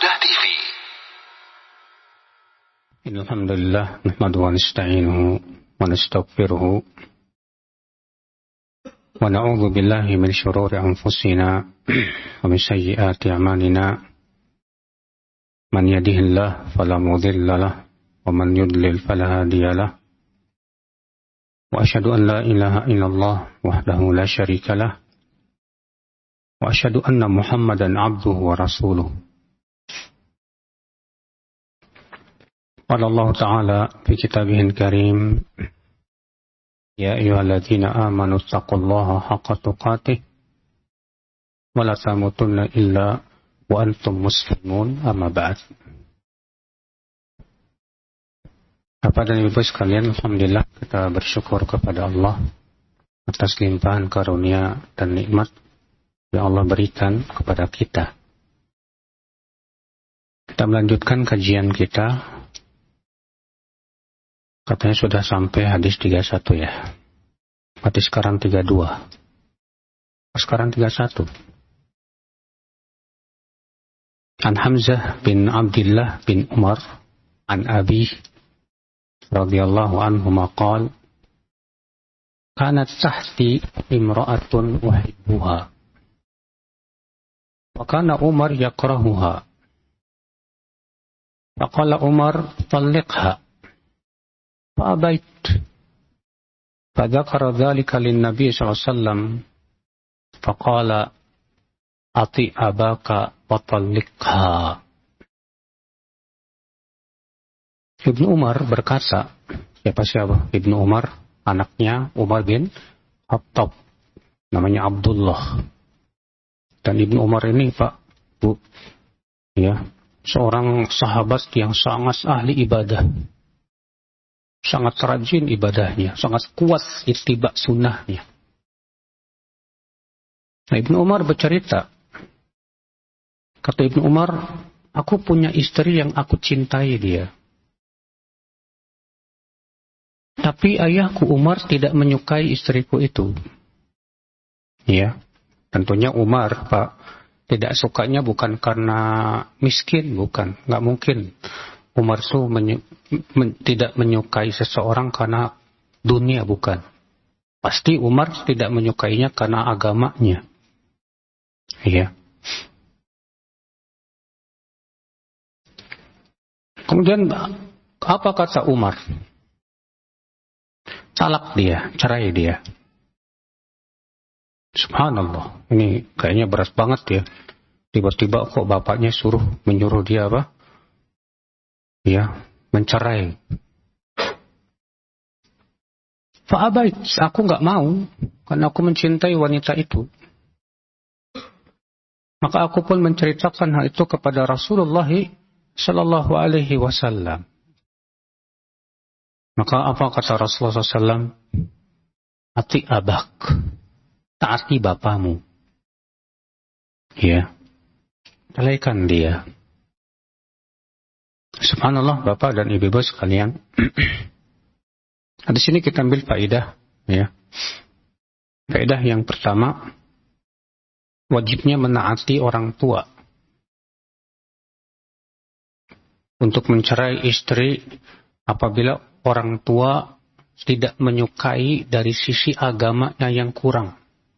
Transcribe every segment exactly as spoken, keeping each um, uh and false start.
Huda T V. Alhamdulillah, nahmaduhu wa nasta'inuhu wa nastaghfiruhu wa na'udzu billahi min shururi anfusina wa min sayyiati a'malina. Man yahdihillahu fala mudilla lahu wa man yudlil fala hadiya lahu. Wa asyhadu an la ilaha illallah wahdahu la syarika lahu wa asyhadu anna Muhammadan 'abduhu wa rasuluh. Qala Allah Ta'ala fi kitabihil karim, ya ayyuhalladzina amanu taqullaha haqqa tuqatih wa la tamutunna illa wa antum muslimun, amma ba'd. Bapak dan Ibu sekalian, alhamdulillah kita bersyukur kepada Allah atas limpahan karunia dan nikmat yang Allah berikan kepada kita. Kita melanjutkan kajian kita. Katanya sudah sampai hadis tiga puluh satu ya. Berarti sekarang tiga puluh dua. Sekarang tiga puluh satu. An Hamzah bin Abdullah bin Umar an Abi radhiyallahu anhu maqal kanat tahti imra'atun uhibbuha wa kana Umar yakrahuha faqala Umar talliqha فأبيت فذكر ذلك للنبي صلى الله عليه وسلم فقال أطع أباك وطلقها. Ibnu Umar berkata, siapa siapa? Ibnu Umar, anaknya Umar bin Khattab, namanya Abdullah. Dan Ibnu Umar ini Pak, Bu, ya, seorang sahabat yang sangat ahli ibadah. Sangat rajin ibadahnya, sangat kuat ittiba sunnahnya. Nah, Ibnu Umar bercerita, kata Ibnu Umar, aku punya istri yang aku cintai dia. Tapi ayahku Umar tidak menyukai istriku itu. Ya, tentunya Umar, Pak, tidak sukanya bukan karena miskin, bukan, nggak mungkin. Umar itu menyu, men, tidak menyukai seseorang karena dunia, bukan. Pasti Umar tidak menyukainya karena agamanya. Iya. Kemudian apa kata Umar? Talak dia, cerai dia. Subhanallah, ini kayaknya berat banget ya. Tiba-tiba kok bapaknya suruh menyuruh dia apa? Ya, mencerai. Fa'abait, aku nggak mau, karena aku mencintai wanita itu. Maka aku pun menceritakan hal itu kepada Rasulullah Sallallahu Alaihi Wasallam. Maka apa kata Rasulullah Sallallahu Alaihi Wasallam? Ati abak, taati bapamu. Ya, ceraikan dia. Subhanallah, Bapak dan Ibu sekalian. Di sini kita ambil faedah, ya. Faedah yang pertama, wajibnya menaati orang tua. Untuk mencerai istri apabila orang tua tidak menyukai dari sisi agamanya yang kurang.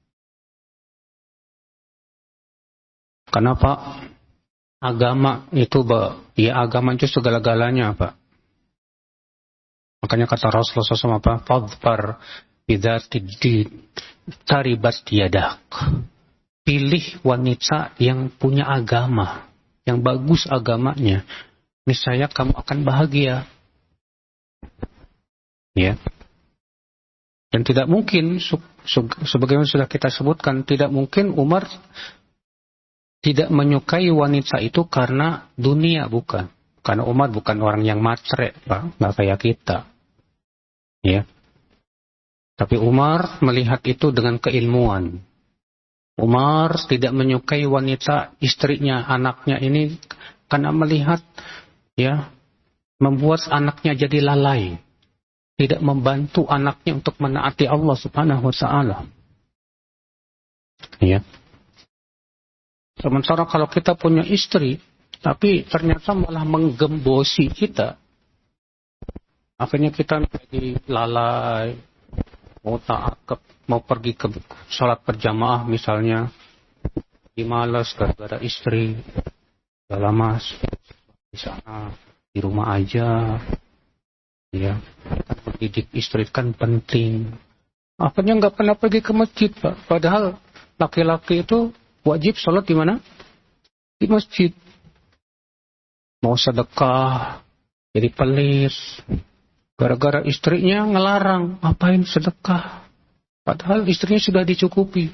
Kenapa? Agama itu, ya agama itu segala-galanya, Pak. Makanya kata Rasulullah shallallahu alaihi wasallam apa? Fadfar bidzatid din taribat yadak. Pilih wanita yang punya agama, yang bagus agamanya. Niscaya kamu akan bahagia. Ya. Dan tidak mungkin, sebagaimana sudah kita sebutkan, tidak mungkin Umar tidak menyukai wanita itu karena dunia, bukan. Karena Umar bukan orang yang matre, Pak, nggak kayak kita. Ya. Tapi Umar melihat itu dengan keilmuan. Umar tidak menyukai wanita istrinya, anaknya ini karena melihat, ya, membuat anaknya jadi lalai, tidak membantu anaknya untuk menaati Allah Subhanahu wa taala. Ya. Sementara kalau kita punya istri Tapi ternyata malah menggembosi kita. Akhirnya kita menjadi lalai, mau taat, mau pergi ke sholat berjamaah misalnya, dimalas gara-gara istri, udah lama di sana, di rumah aja, ya, kan mendidik istri kan penting. Akhirnya nggak pernah pergi ke masjid, Pak. Padahal laki-laki itu wajib sholat di mana? Di masjid. Mau sedekah, jadi pelit. Gara-gara istrinya ngelarang, ngapain sedekah? Padahal istrinya sudah dicukupi.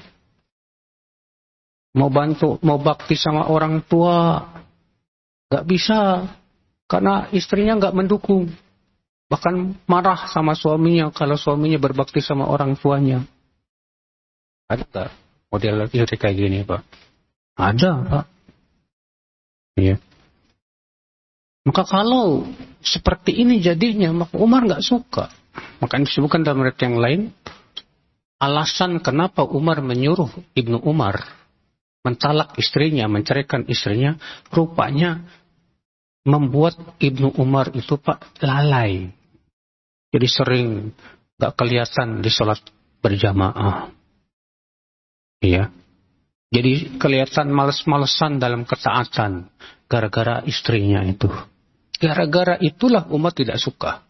Mau bantu, mau bakti sama orang tua, nggak bisa. Karena istrinya nggak mendukung. Bahkan marah sama suaminya kalau suaminya berbakti sama orang tuanya. Ada nggak model istri kayak gini, Pak? Ada, Pak. Iya. Maka kalau seperti ini jadinya, maka Umar nggak suka. Maka disebutkan dalam riwayat yang lain, alasan kenapa Umar menyuruh Ibnu Umar mentalak istrinya, menceraikan istrinya, rupanya membuat Ibnu Umar itu, Pak, lalai. Jadi sering nggak kelihatan di sholat berjamaah. Iya. Jadi kelihatan males-malesan dalam ketaatan gara-gara istrinya itu. Gara-gara itulah Umar tidak suka.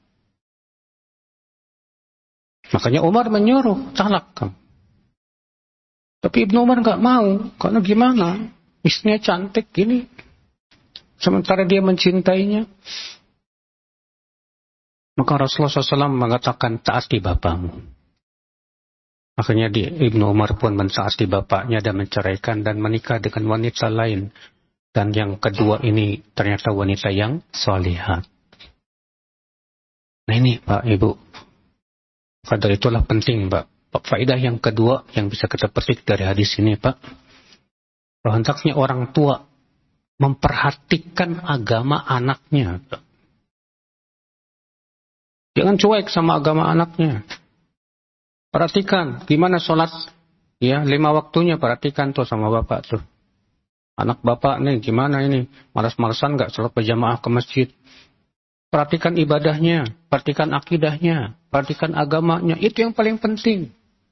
Makanya Umar menyuruh talak kamu. Tapi Ibnu Umar nggak mau, karena gimana? Istrinya cantik gini, sementara dia mencintainya. Maka Rasulullah shallallahu alaihi wasallam mengatakan taati bapakmu. Akhirnya di, Ibnu Umar pun mentaati bapaknya dan menceraikan dan menikah dengan wanita lain. Dan yang kedua ini ternyata wanita yang salihah. Nah ini Pak, Ibu. Karena itulah penting, Pak. Faedah yang kedua yang bisa kita petik dari hadis ini, Pak. Bahwa hendaknya orang tua memperhatikan agama anaknya, Pak. Jangan cuek sama agama anaknya. Perhatikan gimana sholat, ya, lima waktunya perhatikan tuh sama bapak tuh. Anak bapak nih gimana ini? Malas-malasan gak sholat berjamaah ke masjid? Perhatikan ibadahnya, perhatikan akidahnya, perhatikan agamanya. Itu yang paling penting.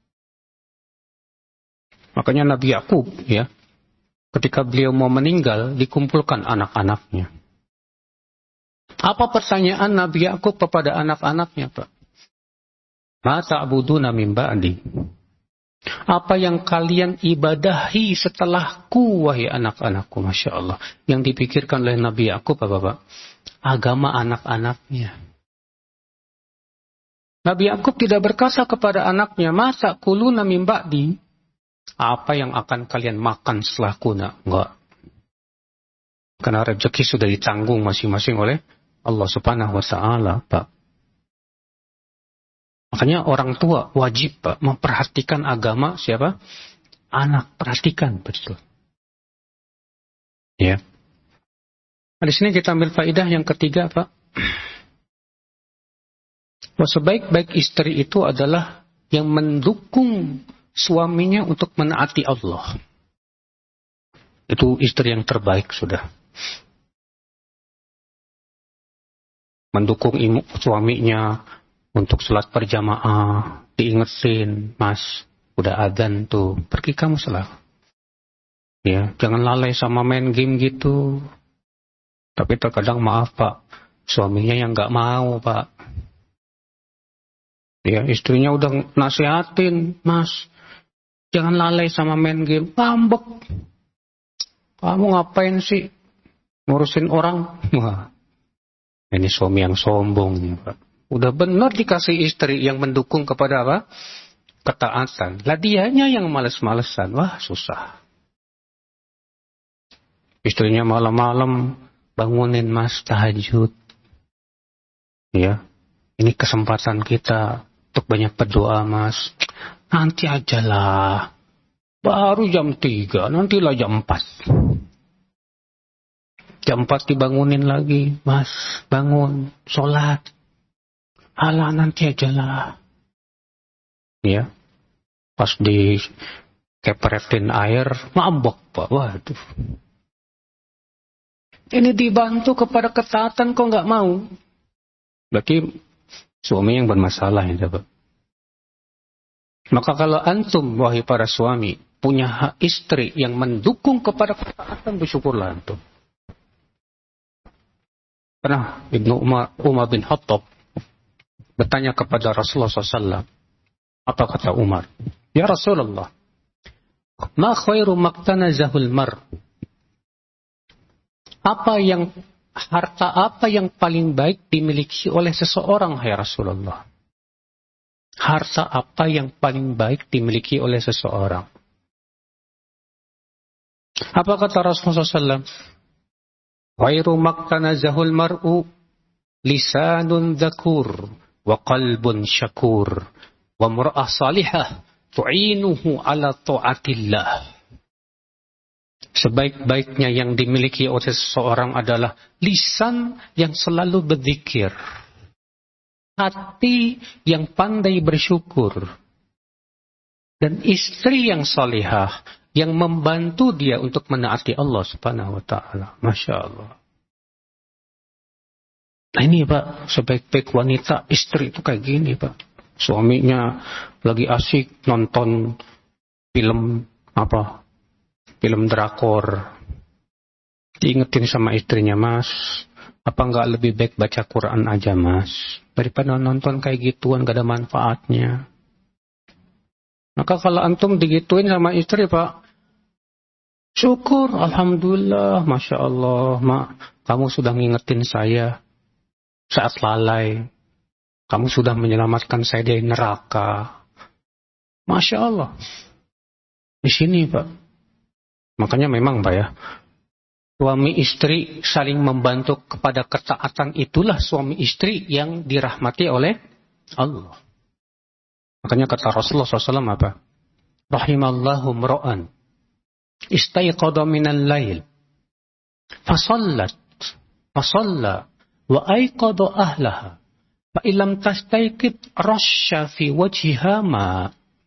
Makanya Nabi Yakub, ya, ketika beliau mau meninggal, dikumpulkan anak-anaknya. Apa pertanyaan Nabi Yakub kepada anak-anaknya, Pak? Ma ta'buduna min ba'di? Apa yang kalian ibadahi setelahku, wahai anak-anakku, Masya Allah. Yang dipikirkan oleh Nabi Yakub apa, Pak? Agama anak-anaknya. Nabi Yakub tidak berkata kepada anaknya, masa kuluna min ba'di? Apa yang akan kalian makan setelahku? Nah, enggak. Karena rezeki sudah ditanggung masing-masing oleh Allah Subhanahu wa Ta'ala, Pak. Makanya orang tua wajib, Pak, memperhatikan agama siapa? Anak, perhatikan betul. Ya. Nah, di sini kita ambil faedah yang ketiga, Pak. Bahwa sebaik-baik istri itu adalah yang mendukung suaminya untuk menaati Allah. Itu istri yang terbaik sudah. Mendukung imu, suaminya untuk sholat berjamaah, diingetin, Mas, udah adzan tuh, pergi kamu sholat. Ya, jangan lalai sama main game gitu. Tapi terkadang maaf, Pak, suaminya yang nggak mau, Pak. Ya, istrinya udah nasihatin, Mas, jangan lalai sama main game. Ngambek. Kamu ngapain sih ngurusin orang? Wah, ini suami yang sombong nih, Pak. Udah benar dikasih istri yang mendukung kepada apa? Ketaatan. Lah dianya yang males-malesan. Wah, susah. Istrinya malam-malam bangunin, Mas, tahajud. Ya, ini kesempatan kita untuk banyak berdoa, Mas. Nanti ajalah. Baru jam tiga, nantilah jam empat. Jam empat dibangunin lagi, Mas, bangun, sholat. Alah, nanti ajalah. Ya, pas di keperetin air, ngambek, Pak. Waduh. Ini dibantu kepada ketaatan kok nggak mau. Berarti suami yang bermasalah ya, Pak. Maka kalau antum, wahai para suami, punya hak istri yang mendukung kepada ketaatan, bersyukurlah antum. Pernah Ibnu Umar, Umar bin Khattab bertanya kepada Rasulullah shallallahu alaihi wasallam. Apa kata Umar? Ya Rasulullah, ma khairu maktanazahul mar? Apa yang harta apa yang paling baik dimiliki oleh seseorang, hai Rasulullah? Harta apa yang paling baik dimiliki oleh seseorang? Apa kata Rasulullah shallallahu alaihi wasallam? Khairu maktanazahul mar'u lisanun dhakur wa qalbun syakur wa mur'ah salihah tu'inuhu ala ta'atillah. Sebaik-baiknya yang dimiliki oleh seseorang adalah lisan yang selalu berzikir, hati yang pandai bersyukur, dan istri yang salihah yang membantu dia untuk menaati Allah Subhanahu wa taala. Masya Allah. Nah ini Pak, sebaik-baik wanita, istri itu kayak gini Pak. Suaminya lagi asik nonton film apa? Film drakor. Diingetin sama istrinya, Mas, apa enggak lebih baik baca Quran aja, Mas? Daripada nonton kayak gituan gak ada manfaatnya. Maka kalau antum digituin sama istri Pak, syukur, alhamdulillah, masya Allah, Mak, kamu sudah ngingetin saya saat lalai, kamu sudah menyelamatkan saya dari neraka, masya Allah. Di sini Pak, makanya memang Pak ya, suami istri saling membantu kepada ketaatan, itulah suami istri yang dirahmati oleh Allah. Makanya kata Rasulullah shallallahu alaihi wasallam apa? Rahimallahu mra'an istayqadha minal lail fasallat fasalla wa ayqadha ahlaha fa illam tastayqid rasya fi wajhiha ma.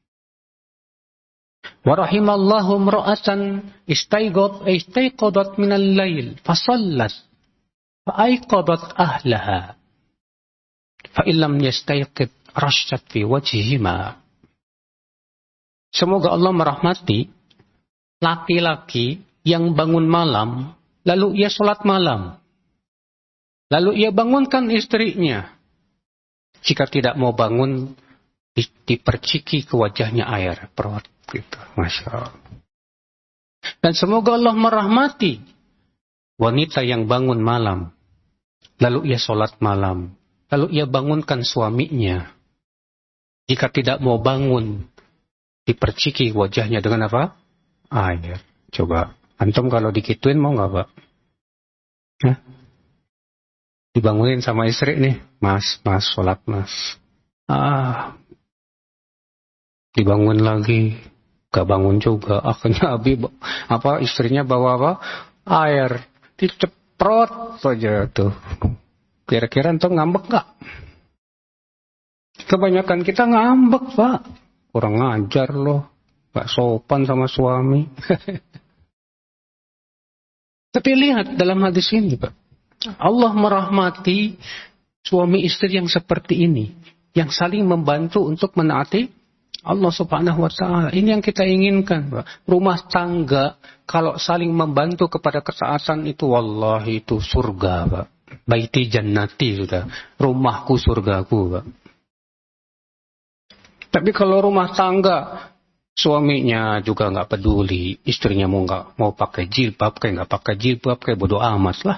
Wa rahimallahu mra'atan istayqad istayqadat minal lail fasallat fa ayqadat ahlaha fa illam yastayqid rasyat fi wajhihima. Semoga Allah merahmati laki-laki yang bangun malam, lalu ia sholat malam, lalu ia bangunkan istrinya. Jika tidak mau bangun, di, diperciki ke wajahnya air. Perut gitu. Masya Allah. Dan semoga Allah merahmati wanita yang bangun malam, lalu ia sholat malam, lalu ia bangunkan suaminya. Jika tidak mau bangun, diperciki wajahnya dengan apa? Air. Coba, antum kalau dikituin mau nggak Pak? Hah? Dibangunin sama istri nih, Mas, Mas, sholat Mas. Ah, dibangun lagi, gak bangun juga. Akhirnya Abi, apa istrinya bawa apa? Air, diceprot saja tuh. Kira-kira antum ngambek nggak? Kebanyakan kita ngambek Pak. Kurang ngajar loh. Gak sopan sama suami. Tapi lihat dalam hadis ini Pak. Allah merahmati suami istri yang seperti ini. Yang saling membantu untuk menaati Allah Subhanahu wa ta'ala. Ini yang kita inginkan Pak. Rumah tangga kalau saling membantu kepada ketaatan itu, wallahi itu surga Pak. Baiti jannati sudah. Rumahku surgaku Pak. Tapi kalau rumah tangga suaminya juga nggak peduli, istrinya mau nggak mau pakai jilbab kayak nggak pakai jilbab kayak bodoh amat lah.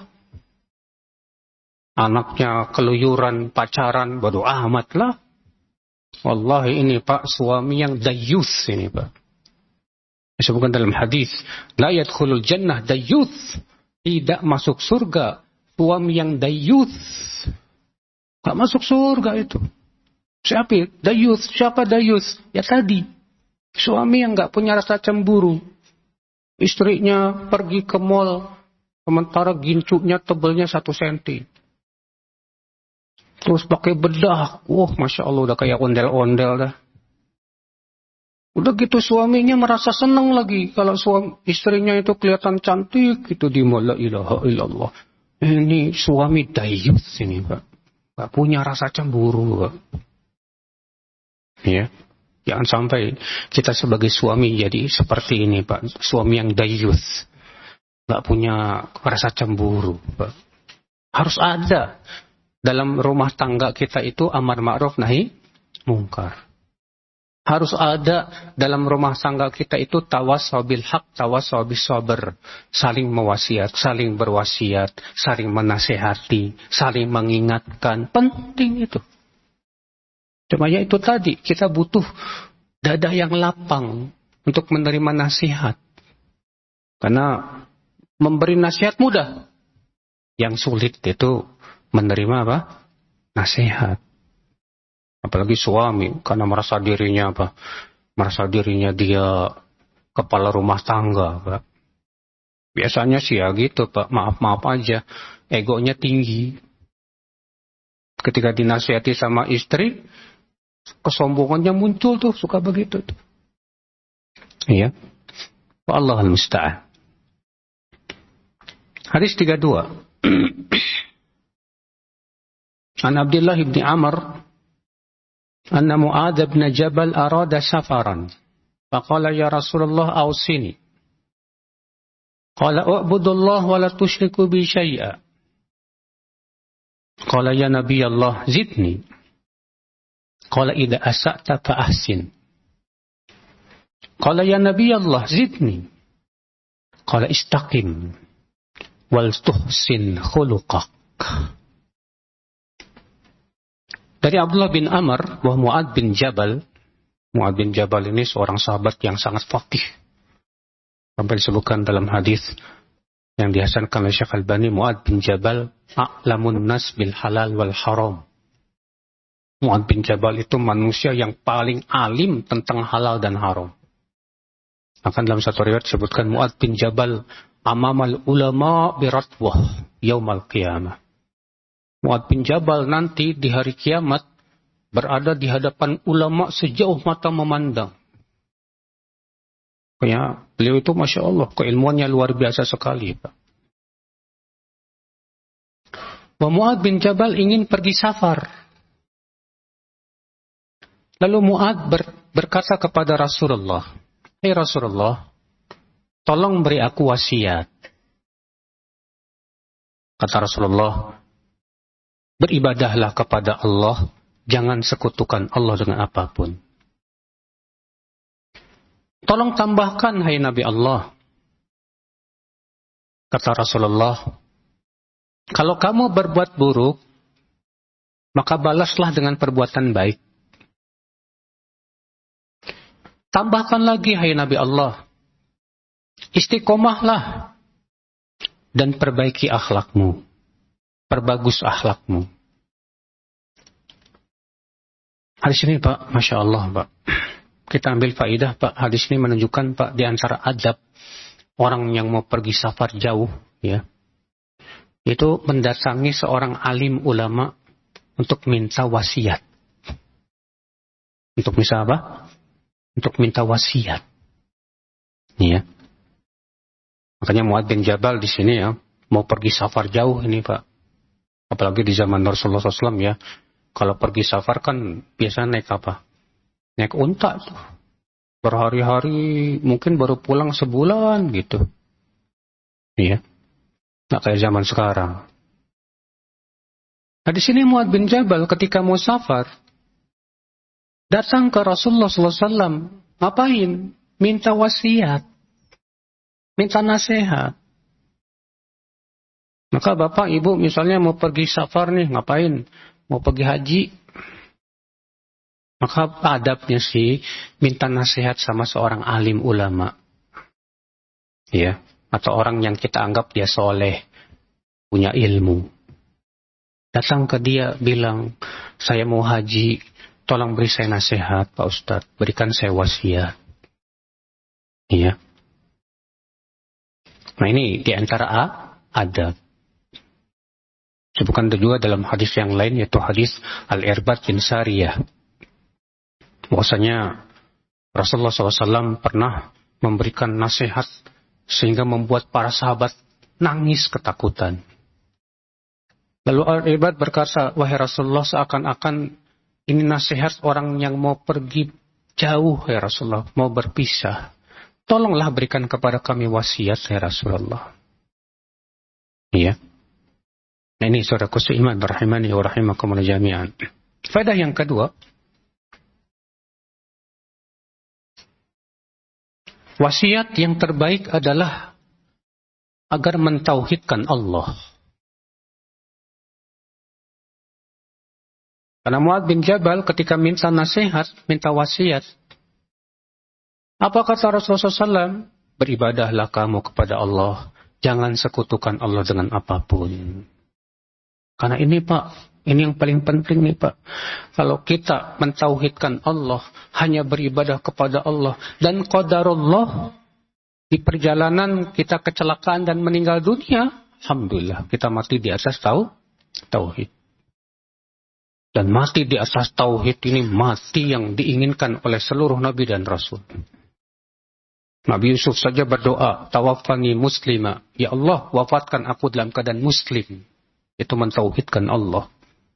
Anaknya keluyuran pacaran bodoh amat lah. Wallahi ini Pak suami yang dayus ini Pak. Disebutkan dalam hadis, la yadkhulul jannah dayus, tidak masuk surga suami yang dayus. Nggak masuk surga itu. Siapa? Dayus. Siapa dayus? Ya tadi. Suami yang nggak punya rasa cemburu. Istrinya pergi ke mall, sementara gincuknya tebelnya satu senti. Terus pakai bedak. Wah, Masya Allah udah kayak ondel-ondel dah. Udah gitu suaminya merasa senang lagi kalau suami istrinya itu kelihatan cantik gitu di la ilaha illallah. Ini suami dayus ini, Pak. Gak punya rasa cemburu, Pak. Ya. Jangan sampai kita sebagai suami jadi seperti ini, Pak. Suami yang dayus. Gak punya rasa cemburu, Pak. Harus ada dalam rumah tangga kita itu amar ma'ruf nahi mungkar. Harus ada dalam rumah tangga kita itu tawasaw bil haq, tawasaw bis sabr. Saling mewasiat, saling berwasiat, saling menasehati, saling mengingatkan. Penting itu. Cuma ya itu tadi, kita butuh dada yang lapang untuk menerima nasihat. Karena memberi nasihat mudah. Yang sulit itu menerima apa? Nasihat. Apalagi suami, karena merasa dirinya apa? Merasa dirinya dia kepala rumah tangga, Pak. Biasanya sih ya gitu, Pak. Maaf-maaf aja. Egonya tinggi. Ketika dinasihati sama istri, kesombongannya muncul tuh, suka begitu tuh. Iya. Wallahul musta'an. Hadis tiga puluh dua. An Abdullah bin Amr أن معاذ بن جبل أراد سفرا فقال يا رسول الله أوصني قال أعبد الله ولا تشرك بي شيئا قال يا نبي الله زدني قال إذا أسأت فأحسن قال يا نبي الله زدني قال استقم ولتحسن خلقك. Dari Abdullah bin Amr bahwa Mu'adz bin Jabal, Mu'adz bin Jabal ini seorang sahabat yang sangat faqih. Sampai disebutkan dalam hadis yang dihasankan oleh Syekh Albani, Mu'adz bin Jabal a'lamun nas bil halal wal haram. Mu'adz bin Jabal itu manusia yang paling alim tentang halal dan haram. Akan dalam satu riwayat disebutkan Mu'adz bin Jabal amamal ulama biratwah yaumal qiyamah. Mu'adz bin Jabal nanti di hari kiamat berada di hadapan ulama sejauh mata memandang. Kayak beliau itu Masya Allah, keilmuannya luar biasa sekali, Pak. Mu'adz bin Jabal ingin pergi safar. Lalu Mu'adz ber, berkata kepada Rasulullah, "Hei Rasulullah, tolong beri aku wasiat." Kata Rasulullah, "Beribadahlah kepada Allah, jangan sekutukan Allah dengan apapun." "Tolong tambahkan, hai Nabi Allah." Kata Rasulullah, "Kalau kamu berbuat buruk, maka balaslah dengan perbuatan baik." "Tambahkan lagi, hai Nabi Allah, istiqomahlah dan perbaiki akhlakmu. Perbagus akhlakmu." Hadis ini, Pak, Masya Allah, Pak. Kita ambil faidah, Pak. Hadis ini menunjukkan, Pak, di antara adab orang yang mau pergi safar jauh, ya, itu mendatangi seorang alim ulama untuk minta wasiat. Untuk minta apa? Untuk minta wasiat. Ya. Makanya Mu'adz bin Jabal di sini ya, mau pergi safar jauh ini, Pak. Apalagi di zaman Rasulullah shallallahu alaihi wasallam ya. Kalau pergi safar kan biasa naik apa? Naik unta tuh. Berhari-hari mungkin baru pulang sebulan gitu. Iya. Nggak kayak zaman sekarang. Nah di sini Mu'adz bin Jabal ketika mau safar datang ke Rasulullah shallallahu alaihi wasallam. Ngapain? Minta wasiat. Minta nasihat. Maka bapak ibu misalnya mau pergi safar nih, ngapain? Mau pergi haji. Maka adabnya sih minta nasihat sama seorang alim ulama. Ya, atau orang yang kita anggap dia soleh, punya ilmu. Datang ke dia bilang, "Saya mau haji, tolong beri saya nasihat Pak Ustadz, berikan saya wasiat." Iya. Nah ini diantara A, adab. Sebutkan juga dalam hadis yang lain, yaitu hadis Al-Irbad bin Sariyah. Bahwasanya Rasulullah shallallahu alaihi wasallam pernah memberikan nasihat sehingga membuat para sahabat nangis ketakutan. Lalu Al-Ibad berkata, wahai Rasulullah, seakan-akan ini nasihat orang yang mau pergi jauh, ya Rasulullah, mau berpisah. Tolonglah berikan kepada kami wasiat, ya Rasulullah. Iya. Nah, ini saudaraku seiman, rahimani wa rahimakumullah jami'an. Faedah yang kedua, wasiat yang terbaik adalah agar mentauhidkan Allah. Karena Mu'adz bin Jabal ketika minta nasihat, minta wasiat, apa kata Rasulullah shallallahu alaihi wasallam? Beribadahlah kamu kepada Allah, jangan sekutukan Allah dengan apapun. Karena ini Pak, ini yang paling penting nih Pak. Kalau kita mentauhidkan Allah, hanya beribadah kepada Allah, dan qadarullah, di perjalanan kita kecelakaan dan meninggal dunia, alhamdulillah kita mati di atas tau, tauhid. Dan mati di atas tauhid ini mati yang diinginkan oleh seluruh nabi dan rasul. Nabi Yusuf saja berdoa, tawaffani muslima, ya Allah wafatkan aku dalam keadaan muslim. Itu mentauhidkan Allah.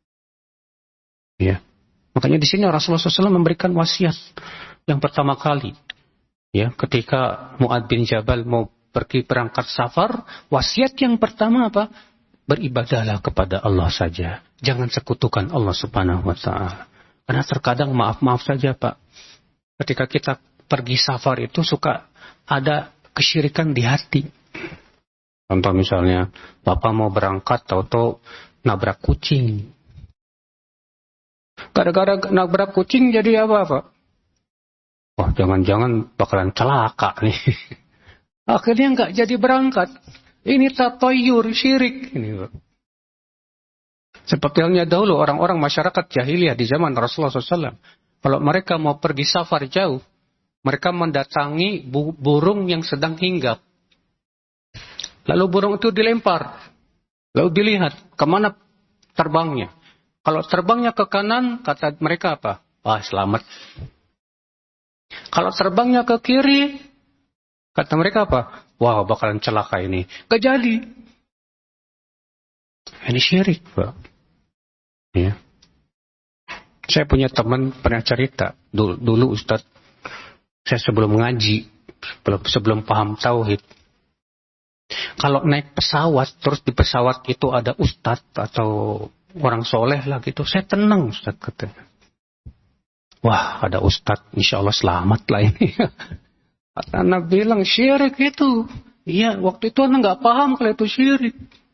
Ya. Makanya di sini Rasulullah shallallahu alaihi wasallam memberikan wasiat yang pertama kali. Ya, ketika Mu'adz bin Jabal mau pergi berangkat safar, wasiat yang pertama apa? Beribadahlah kepada Allah saja. Jangan sekutukan Allah subhanahu wa ta'ala. Karena terkadang maaf-maaf saja Pak. Ketika kita pergi safar itu suka ada kesyirikan di hati. Contoh misalnya, Bapak mau berangkat, tahu-tahu nabrak kucing. Gara-gara nabrak kucing jadi apa Pak? Wah, jangan-jangan bakalan celaka nih. Akhirnya nggak jadi berangkat. Ini tatoyur, syirik. Ini, Pak. Seperti halnya dahulu orang-orang masyarakat jahiliyah di zaman Rasulullah shallallahu alaihi wasallam. Kalau mereka mau pergi safar jauh, mereka mendatangi bu- burung yang sedang hinggap. Lalu burung itu dilempar. Lalu dilihat kemana terbangnya. Kalau terbangnya ke kanan, kata mereka apa? Wah, selamat. Kalau terbangnya ke kiri, kata mereka apa? Wah, bakalan celaka ini. Gak jadi. Ini syirik, Pak. Ya. Saya punya teman pernah cerita. Dulu, dulu Ustaz, saya sebelum ngaji, sebelum, sebelum paham tauhid, kalau naik pesawat, terus di pesawat itu ada Ustaz atau orang soleh lah gitu, saya tenang Ustaz katanya. Wah, ada Ustaz, insya Allah selamat lah ini. Anak bilang syirik itu. Iya, waktu itu anak nggak paham kalau itu syirik.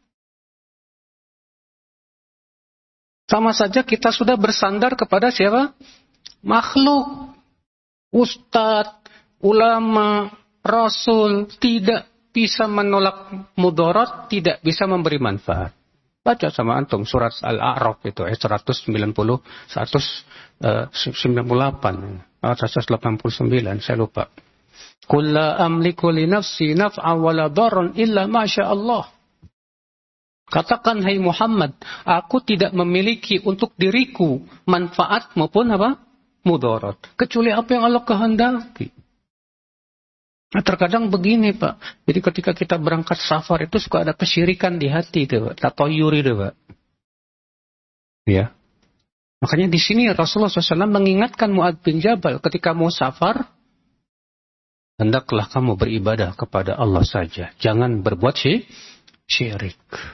Sama saja kita sudah bersandar kepada siapa? Makhluk. Ustadz, ulama, rasul tidak bisa menolak mudarat, tidak bisa memberi manfaat. Baca sama antum surat Al-A'raf itu ayat seratus sembilan puluh, seratus sembilan puluh delapan, seratus delapan puluh sembilan, saya lupa. Qul la amliku li nafsi naf'an wa la darran illa ma syaa Allah. Katakan hai Muhammad, aku tidak memiliki untuk diriku manfaat maupun apa? Mudarat, kecuali apa yang Allah kehendaki. Nah, terkadang begini Pak. Jadi ketika kita berangkat safar itu suka ada kesyirikan di hati itu, Pak. Tatoyur itu, Pak. Ya. Makanya di sini Rasulullah shallallahu alaihi wasallam mengingatkan Mu'adz bin Jabal ketika mau safar, hendaklah kamu beribadah kepada Allah saja. Jangan berbuat syirik.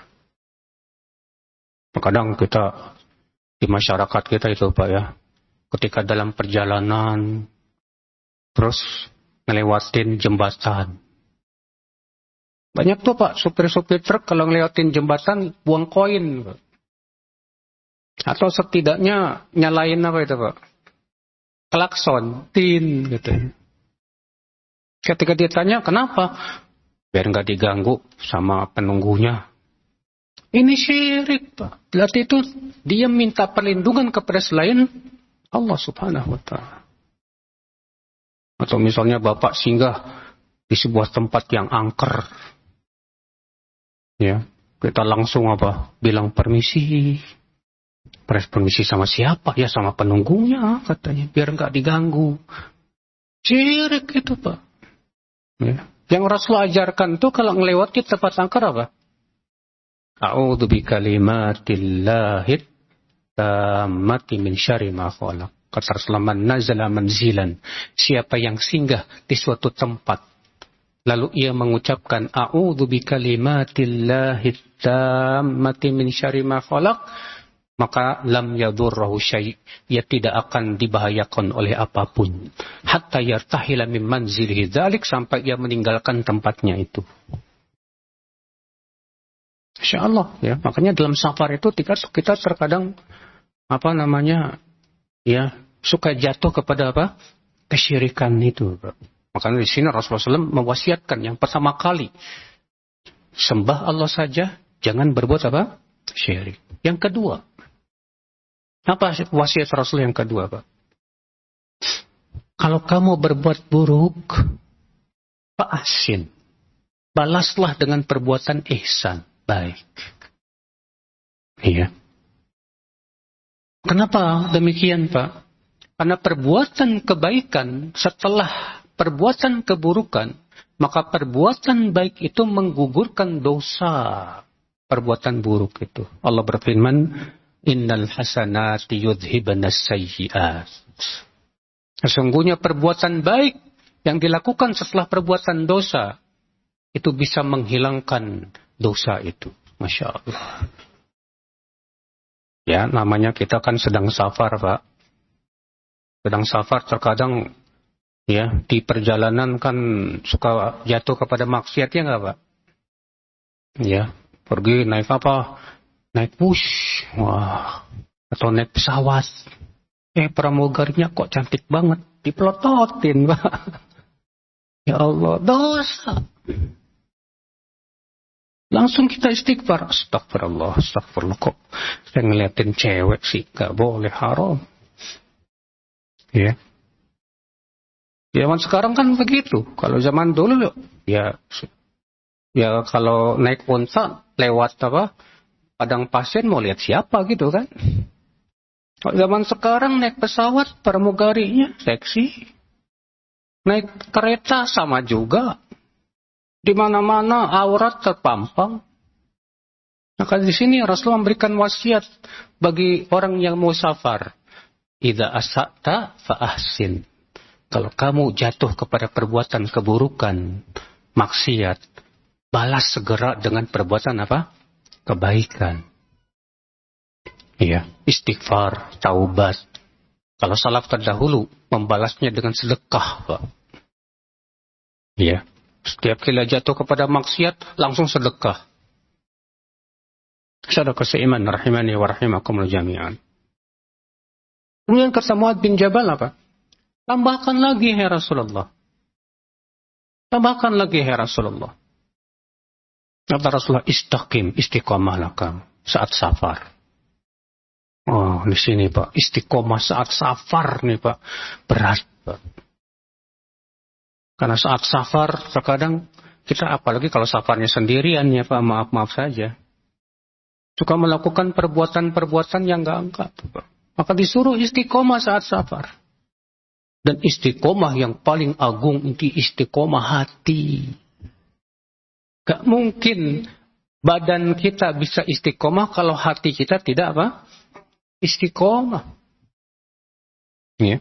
Terkadang kita di masyarakat kita itu Pak ya, ketika dalam perjalanan terus ngelewatin jembatan. Banyak tuh Pak supir-supir truk kalau ngelewatin jembatan buang koin Pak. Atau setidaknya nyalain apa itu Pak? Klakson, tin gitu. Ketika ditanya kenapa? Biar nggak diganggu sama penunggunya. Ini syirik Pak. Berarti itu dia minta perlindungan kepada selain Allah subhanahu wa ta'ala. Atau misalnya Bapak singgah di sebuah tempat yang angker. Ya, kita langsung apa? Bilang permisi. Permisi sama siapa? Ya sama penunggunya katanya. Biar nggak diganggu. Syirik itu, Pak. Ya. Yang Rasul ajarkan tuh kalau ngelewati tempat angker apa? A'udzu bikalimatillahi tammati min syarri ma khalaq. Kata Rasulullah, man nazala manzilan. Siapa yang singgah di suatu tempat, lalu ia mengucapkan a'udzu bikalimatillahi tammati min syarri ma khalaq, maka lam yadurruhu syai', ia tidak akan dibahayakan oleh apapun hatta yartahila min manzilihi dzalik, sampai ia meninggalkan tempatnya itu. Insyaallah ya. Makanya dalam safar itu kita, kita terkadang apa namanya ya suka jatuh kepada apa? Kesyirikan itu. Makanya di sini Rasulullah shallallahu alaihi wasallam mewasiatkan yang pertama kali, sembah Allah saja, jangan berbuat apa? Syirik. Yang kedua, apa wasiat Rasul yang kedua, Pak? Kalau kamu berbuat buruk, fa'ahsin. Balaslah dengan perbuatan ihsan, baik. Iya. Kenapa demikian, Pak? Karena perbuatan kebaikan setelah perbuatan keburukan, maka perbuatan baik itu menggugurkan dosa perbuatan buruk itu. Allah berfirman, innal hasanati yudhibanas sayyi'at. Sesungguhnya perbuatan baik yang dilakukan setelah perbuatan dosa itu bisa menghilangkan dosa itu. Masya Allah. Ya, namanya kita kan sedang safar, Pak. Sedang safar terkadang ya di perjalanan kan suka jatuh kepada maksiat, ya nggak, Pak? Ya, pergi naik apa? Naik bus, wah, atau naik pesawat. Eh, pramugarinya kok cantik banget, dipelototin, Pak. Ya Allah, dosa. Langsung kita istighfar, astagfirullah, astagfirullah, kok saya ngeliatin cewek sih, gak boleh, haram. Ya. Zaman sekarang kan begitu. Kalau zaman dulu, ya, ya kalau naik unta lewat apa? Padang pasir mau lihat siapa gitu kan. Zaman sekarang naik pesawat pramugarinya seksi. Naik kereta sama juga. Di mana-mana aurat terpampang. Maka di sini Rasulullah memberikan wasiat bagi orang yang mau safar. Idza asa'ta fa ahsin. Kalau kamu jatuh kepada perbuatan keburukan, maksiat, balas segera dengan perbuatan apa? Kebaikan. Iya, istighfar, taubat. Kalau salaf terdahulu membalasnya dengan sedekah, Pak. Iya, setiap kali jatuh kepada maksiat langsung sedekah. Sedekah seiman rahimani wa rahimakumullah jami'an. Kemudian kata Mu'adz bin Jabal apa? Tambahkan lagi, ya Rasulullah. Tambahkan lagi, ya Rasulullah. Kata Rasulullah, istaqim, istiqomahlah kamu saat safar. Oh, di sini, Pak, istiqomah saat safar nih, Pak, berat, Pak. Karena saat safar terkadang kita, apalagi kalau safarnya sendirian ya, Pak, maaf-maaf saja, suka melakukan perbuatan-perbuatan yang enggak angkat, Pak. Maka disuruh istiqomah saat safar. Dan istiqomah yang paling agung itu istiqomah hati. Gak mungkin badan kita bisa istiqomah kalau hati kita tidak apa? Istiqomah. Ya.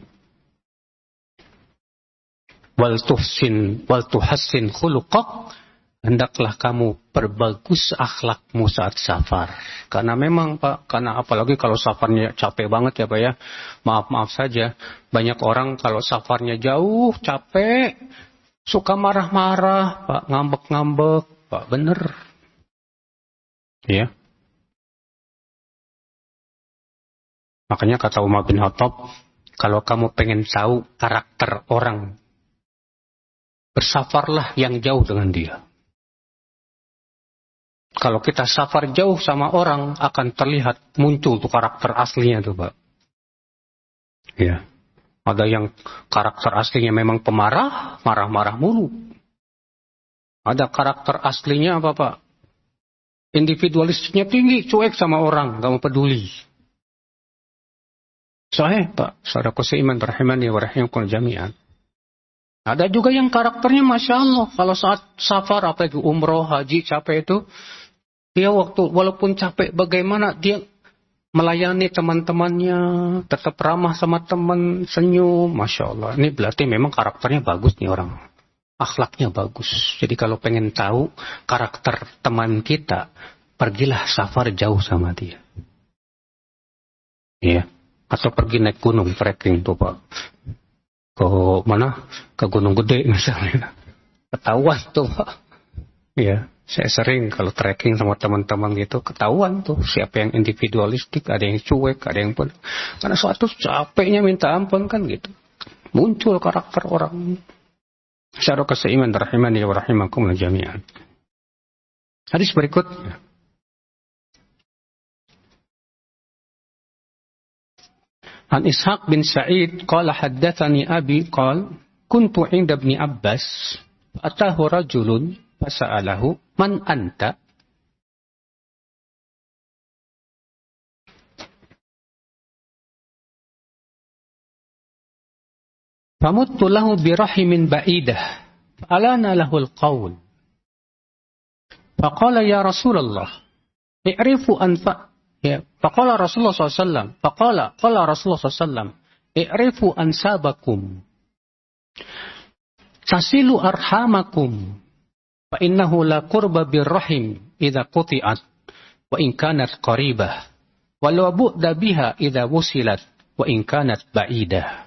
Wal tuhsin wal tuhassin khuluqak. Hendaklah kamu perbagus akhlakmu saat safar. Karena memang, Pak, karena apalagi kalau safarnya capek banget ya, Pak ya. Maaf-maaf saja, banyak orang kalau safarnya jauh, capek, suka marah-marah, Pak, ngambek-ngambek, Pak, bener. Ya. Makanya kata Umar bin Khattab, kalau kamu pengen tahu karakter orang, bersafarlah yang jauh dengan dia. Kalau kita safar jauh sama orang, akan terlihat muncul tuh karakter aslinya tuh, Pak. Ya. Ada yang karakter aslinya memang pemarah, marah-marah mulu. Ada karakter aslinya apa, Pak? Individualisnya tinggi, cuek sama orang, gak mau peduli. Sahih, Pak. Saudaraku seiman rahimani wa rahimakumullah jami'an. Ada juga yang karakternya Masya Allah. Kalau saat safar, apalagi umroh, haji, capek itu. Dia waktu, walaupun capek bagaimana, dia melayani teman-temannya. Tetap ramah sama teman, senyum. Masya Allah. Ini berarti memang karakternya bagus nih orang. Akhlaknya bagus. Jadi kalau pengen tahu karakter teman kita, pergilah safar jauh sama dia. Iya. Atau pergi naik gunung, trekking tuh Pak. Ke mana? Ke Gunung Gede misalnya. Ketahuan tuh Pak. Iya, saya sering kalau trekking sama teman-teman gitu, ketahuan tuh siapa yang individualistik, ada yang cuek, ada yang pun. Karena suatu capeknya minta ampun kan gitu. Muncul karakter orang. Syarah keseiman rahimani wa rahimakumullah jami'an. Hadis berikutnya. An Ishaq bin Sa'id qala haddatsani abi qala kuntu 'inda ibni Abbas atahu rajulun fasa'alahu man anta famuttu lahu bi rahimin ba'idah alana lahu al-qawl faqala ya Rasulullah i'rifu anfa ya faqala Rasulullah sallallahu alaihi wasallam faqala qala Rasulullah sallallahu alaihi wasallam i'rifu ansabakum tasilu arhamakum fa innahu la qurba birrahim idza quti'at wa in kanat qaribah wa la bu'da biha idza wusilat wa in kanat ba'idah.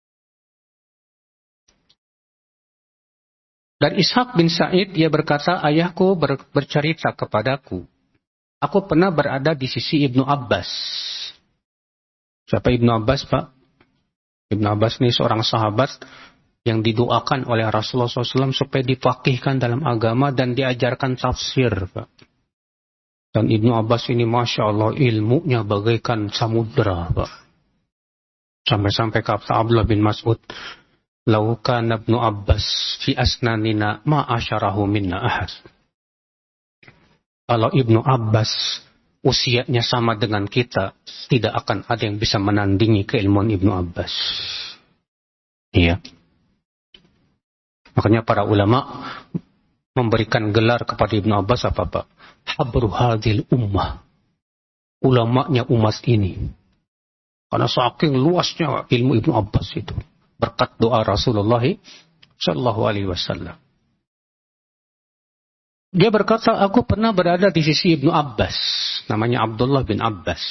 Dan Ishaq bin Sa'id dia berkata, ayahku ber, bercerita kepadaku, aku pernah berada di sisi Ibnu Abbas. Siapa Ibnu Abbas, Pak? Ibnu Abbas ini seorang sahabat yang didoakan oleh Rasulullah shallallahu alaihi wasallam supaya difaqihkan dalam agama dan diajarkan tafsir, Pak. Dan Ibnu Abbas ini Masya Allah ilmunya bagaikan samudra, Pak. Sampai-sampai kata Abdullah bin Mas'ud, Lau kana Ibnu Abbas fi asnanina ma asyarahu minna ahad. Kalau Ibnu Abbas usianya sama dengan kita, tidak akan ada yang bisa menandingi keilmuan Ibnu Abbas. Iya. Makanya para ulama memberikan gelar kepada Ibnu Abbas apa Pak? Habru hadhil ummah. Ulamanya umat ini. Karena saking luasnya ilmu Ibnu Abbas itu. Berkat doa Rasulullah Sallallahu Alaihi Wasallam. Dia berkata, aku pernah berada di sisi Ibnu Abbas. Namanya Abdullah bin Abbas.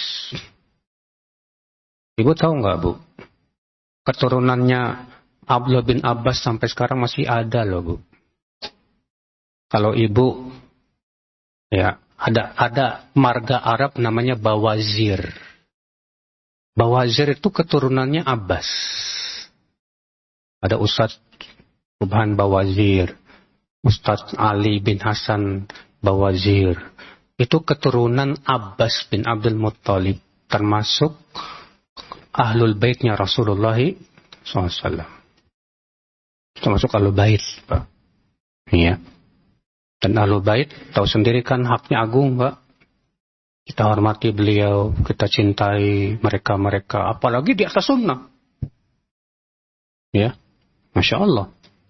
Ibu tahu nggak Bu? Keturunannya Abdullah bin Abbas sampai sekarang masih ada loh Bu. Kalau Ibu, ya ada ada marga Arab namanya Bawazir. Bawazir itu keturunannya Abbas. Ada Ustadz Subhan Bawazir, Ustadz Ali bin Hasan Bawazir. Itu keturunan Abbas bin Abdul Muttalib, termasuk ahlul baitnya Rasulullah shallallahu alaihi wasallam. Termasuk ahlul bait, Pak. Iya. Dan ahlul bait tahu sendiri kan haknya agung, Pak. Kita hormati beliau, kita cintai mereka-mereka, apalagi di atas sunnah. Ya. Masya Allah.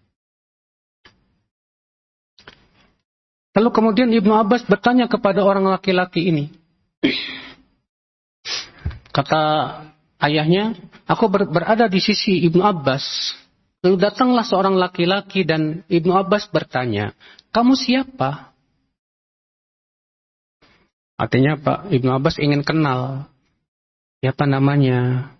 Lalu kemudian Ibnu Abbas bertanya kepada orang laki-laki ini. Kata ayahnya, aku ber- berada di sisi Ibnu Abbas. Lalu datanglah seorang laki-laki dan Ibnu Abbas bertanya, kamu siapa? Artinya Pak, Ibnu Abbas ingin kenal. Siapa namanya?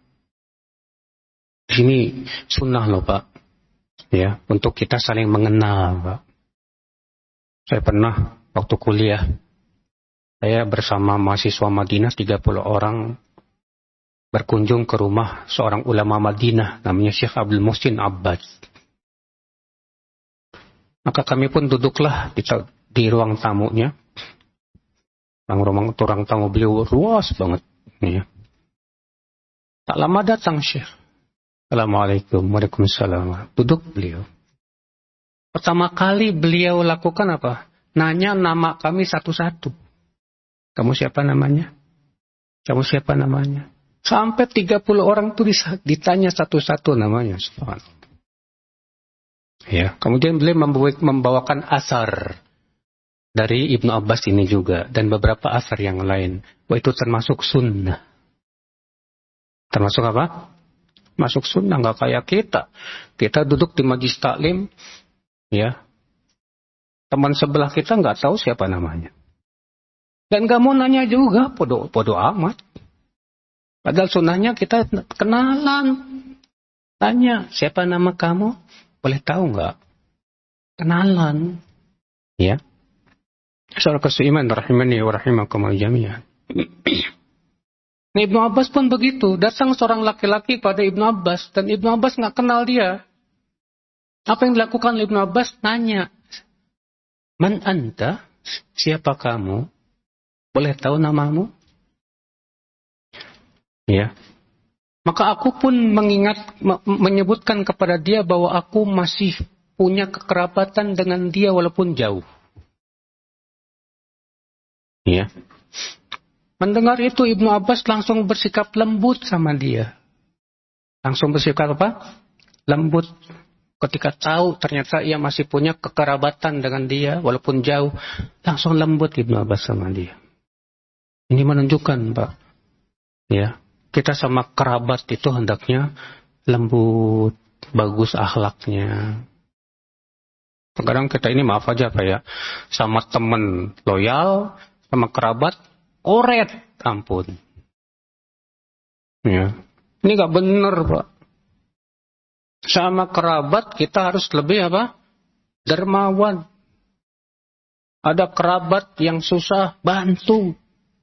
Ini sunnah loh Pak. Ya, untuk kita saling mengenal, Pak. Saya pernah waktu kuliah, saya bersama mahasiswa Madinah tiga puluh orang berkunjung ke rumah seorang ulama Madinah namanya Syekh Abdul Muhsin Abbad. Maka kami pun duduklah di, di ruang tamunya. Ruang, ruang tamu beliau luas banget, ya. Tak lama datang Syekh. Assalamualaikum, waalaikumsalam. Duduk beliau. Pertama kali beliau lakukan apa? Nanya nama kami satu-satu. Kamu siapa namanya? Kamu siapa namanya? Sampai tiga puluh orang itu ditanya satu-satu namanya. Ya, kemudian beliau membawakan asar dari Ibnu Abbas ini juga dan beberapa asar yang lain. Wah, itu termasuk sunnah. Termasuk apa? Masuk sunnah, nggak kayak kita. Kita duduk di majlis taklim, ya. Teman sebelah kita nggak tahu siapa namanya. Dan nggak mau nanya juga, podo podo amat. Padahal sunnahnya kita kenalan. Tanya, siapa nama kamu? Boleh tahu nggak? Kenalan. Ya. Saudara seiman rahimani wa rahimakumullah jami'an. Nah, Ibnu Abbas pun begitu. Datang seorang laki-laki pada Ibnu Abbas dan Ibnu Abbas nggak kenal dia. Apa yang dilakukan Ibnu Abbas? Nanya, "Man anta? Siapa kamu? Boleh tahu namamu?" Ya. Maka aku pun mengingat menyebutkan kepada dia bahwa aku masih punya kekerabatan dengan dia walaupun jauh. Ya. Mendengar itu Ibnu Abbas langsung bersikap lembut sama dia. Langsung bersikap apa? Lembut. Ketika tahu ternyata ia masih punya kekerabatan dengan dia walaupun jauh, langsung lembut Ibnu Abbas sama dia. Ini menunjukkan, Pak, ya, kita sama kerabat itu hendaknya lembut, bagus akhlaknya. Kadang kita ini maaf aja Pak ya, sama teman loyal, sama kerabat koret, ampun. Ya, ini nggak bener Pak. Sama kerabat kita harus lebih apa? Dermawan. Ada kerabat yang susah, bantu.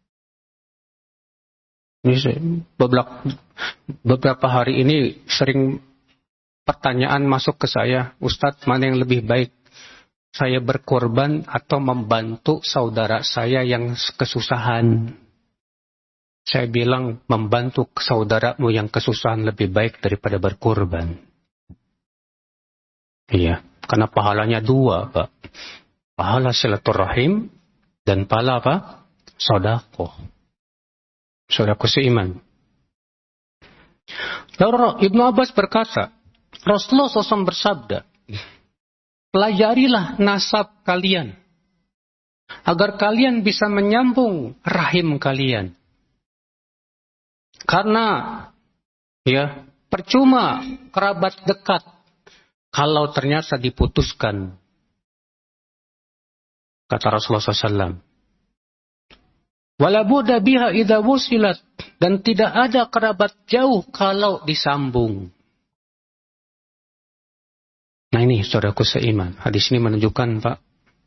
Ini beberapa, beberapa hari ini sering pertanyaan masuk ke saya, Ustadz, mana yang lebih baik? Saya berkorban atau membantu saudara saya yang kesusahan? Saya bilang, membantu saudaramu yang kesusahan lebih baik daripada berkorban. Iya, karena pahalanya dua, Pak. Pahala silaturahim dan pahala apa? Sedekah. Saudaraku seiman. Lalu Ibnu Abbas berkata, Rasulullah shallallahu alaihi wasallam bersabda, pelajarilah nasab kalian, agar kalian bisa menyambung rahim kalian. Karena, ya, percuma kerabat dekat kalau ternyata diputuskan. Kata Rasulullah shallallahu alaihi wasallam. Wala budda biha idza wusilat, dan tidak ada kerabat jauh kalau disambung. Nah ini saudaraku seiman, hadis ini menunjukkan Pak,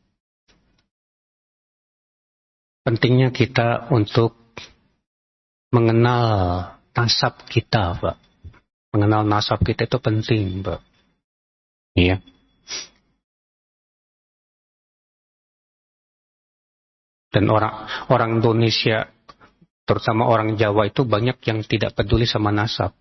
pentingnya kita untuk mengenal nasab kita Pak. Mengenal nasab kita itu penting Pak. Iya. Dan orang orang Indonesia, terutama orang Jawa itu banyak yang tidak peduli sama nasab.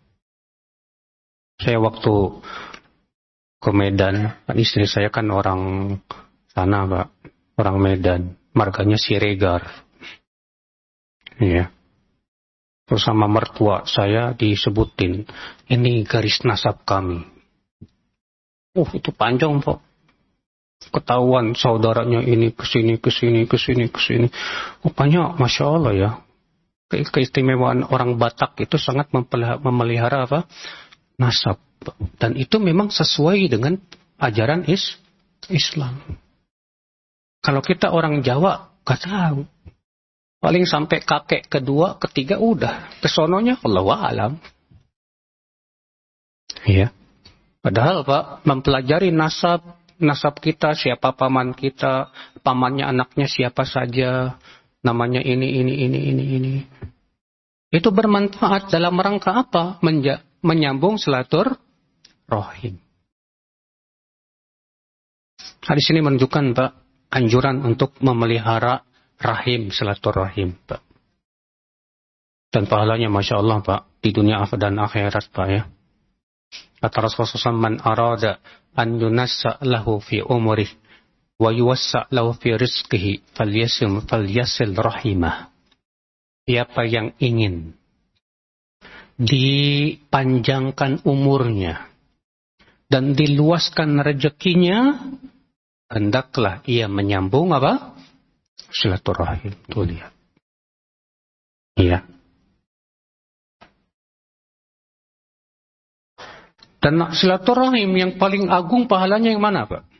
Saya waktu ke Medan, kan istri saya kan orang sana, Pak, orang Medan, marganya Siregar. Iya. Terus sama mertua saya disebutin, ini garis nasab kami. Oh, itu panjang, Pak. Ketahuan saudaranya ini kesini, kesini, kesini, kesini. Rupanya, Masya Allah ya. Ke keistimewaan orang Batak itu sangat memelihara apa? Nasab. Dan itu memang sesuai dengan ajaran is Islam. Kalau kita orang Jawa, gak tahu. Paling sampai kakek kedua, ketiga udah. Kesononya Allahu a'lam. Iya. Padahal Pak, mempelajari nasab, nasab kita, siapa paman kita, pamannya anaknya siapa saja, namanya ini, ini, ini, ini, ini. Itu bermanfaat dalam rangka apa? Menja- menyambung silaturahim. Hadis ini menunjukkan Pak, anjuran untuk memelihara rahim, silaturahim Pak. Dan pahalanya Masya Allah Pak, di dunia dan akhirat Pak ya. Kata Rasulullah shallallahu alaihi wasallam, man arada an yunassa lahu fi umrih wa yuwassa lahu fi rizqihi falyasil falyasil rahimah. Siapa yang ingin dipanjangkan umurnya dan diluaskan rezekinya, hendaklah ia menyambung apa? Silaturahim. Tuh lihat. Iya. Dan silaturahim yang paling agung pahalanya yang mana, Pak?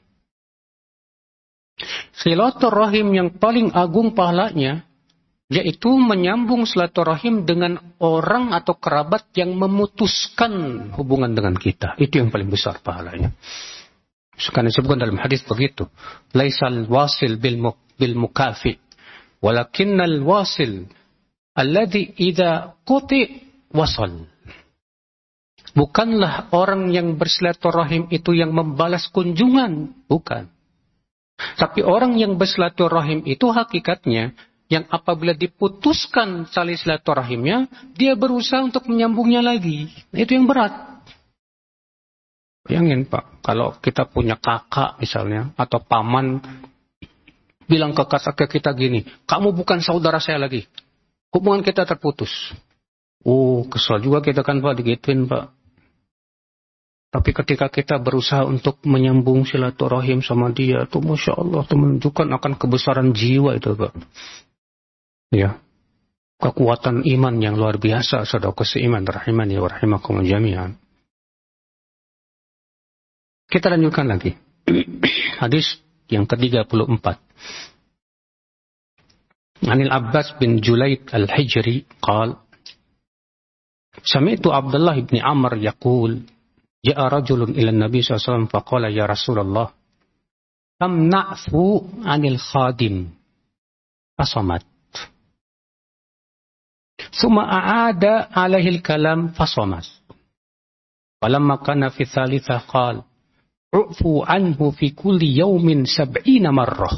Silaturahim yang paling agung pahalanya yaitu menyambung silaturahim dengan orang atau kerabat yang memutuskan hubungan dengan kita. Itu yang paling besar pahalanya. Sekarang disebutkan dalam hadis begitu. Laisal wasil bil bil mukafi, walakinnal wasil alladhi idza quti wasal. Bukanlah orang yang bersilaturahim itu yang membalas kunjungan, bukan. Tapi orang yang bersilaturahim itu hakikatnya yang apabila diputuskan tali silaturahimnya, dia berusaha untuk menyambungnya lagi. Itu yang berat. Bayangin Pak, kalau kita punya kakak misalnya, atau paman, bilang ke kakak kita gini, kamu bukan saudara saya lagi. Hubungan kita terputus. Oh, kesal juga kita kan Pak, digituin Pak. Tapi ketika kita berusaha untuk menyambung silaturahim sama dia, itu Masya Allah, itu menunjukkan akan kebesaran jiwa itu Pak. Ya, kekuatan iman yang luar biasa, saudara seiman rahimani wa rahimakum jami'an. Kita lanjutkan lagi. Hadis yang ke tiga puluh empat. Anil Abbas bin Julaid al-Hijri qal Sami'tu Abdullah bin Amr yaqul ja'a rajulun ila an-nabi sallallahu alaihi wasallam faqala ya Rasulullah kam na'fu 'anil khadim fasamat. Summa a'ada 'alaihi al-kalam fasamat. Falamma kana fi thalithah qala u'fu anhu fi kulli yawmin sab'ina marrah.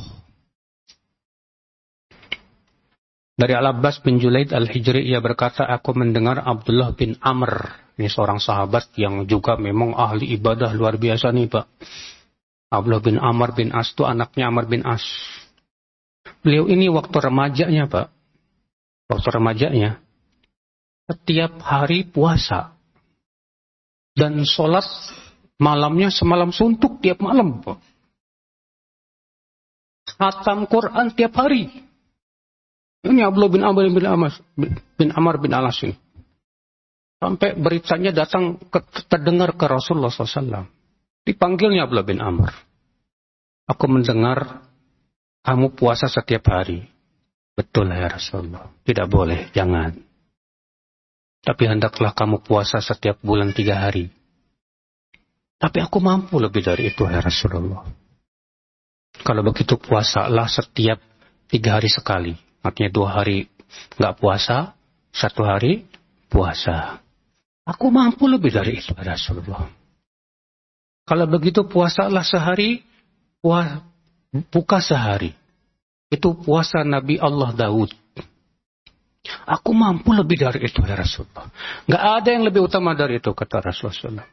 Dari Al-Abbas bin Julaid Al-Hijri, ia berkata, aku mendengar Abdullah bin Amr. Ini seorang sahabat yang juga memang ahli ibadah luar biasa nih Pak. Abdullah bin Amr bin As itu anaknya Amr bin As. Beliau ini waktu remajanya Pak. Waktu remajanya. Setiap hari puasa. Dan sholat malamnya semalam suntuk tiap malam Pak. Khatam Quran tiap hari. Ini Abdullah bin Amr bin Amas bin Amr bin Alas ini. Sampai beritanya datang ke, terdengar ke Rasulullah sallallahu alaihi wasallam. Dipanggilnya Abdullah bin Amr. Aku mendengar kamu puasa setiap hari. Betul ya Rasulullah. Tidak boleh, jangan. Tapi hendaklah kamu puasa setiap bulan tiga hari. Tapi aku mampu lebih dari itu ya Rasulullah. Kalau begitu puasalah setiap tiga hari sekali. Artinya dua hari nggak puasa, satu hari puasa. Aku mampu lebih dari itu, Rasulullah. Kalau begitu puasalah sehari, puas, buka sehari. Itu puasa Nabi Allah Daud. Aku mampu lebih dari itu, ya Rasulullah. Nggak ada yang lebih utama dari itu, kata Rasulullah.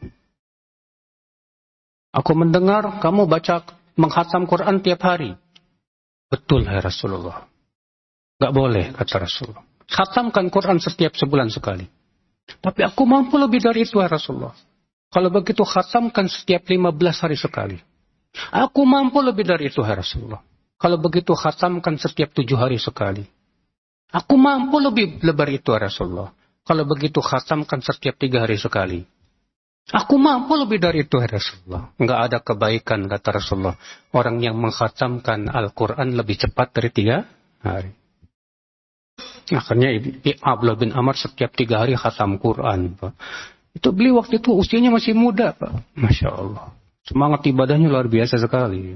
Aku mendengar kamu baca menghatam Quran tiap hari. Betul, ya Rasulullah. Gak boleh, kata Rasulullah. Khatamkan Quran setiap sebulan sekali. Tapi aku mampu lebih dari itu, ya Rasulullah. Kalau begitu, khatamkan setiap lima belas hari sekali. Aku mampu lebih dari itu, ya Rasulullah. Kalau begitu, khatamkan setiap tujuh hari sekali. Aku mampu lebih dari itu, ya Rasulullah. Kalau begitu, khatamkan setiap tiga hari sekali. Aku mampu lebih dari itu, ya Rasulullah. Enggak ada kebaikan, kata Rasulullah. Orang yang menghatamkan Al-Quran lebih cepat dari tiga hari. Akhirnya Abdullah bin Amr setiap tiga hari khatam Quran Pak. Itu beliau waktu itu usianya masih muda Pak. Masya Allah. Semangat ibadahnya luar biasa sekali.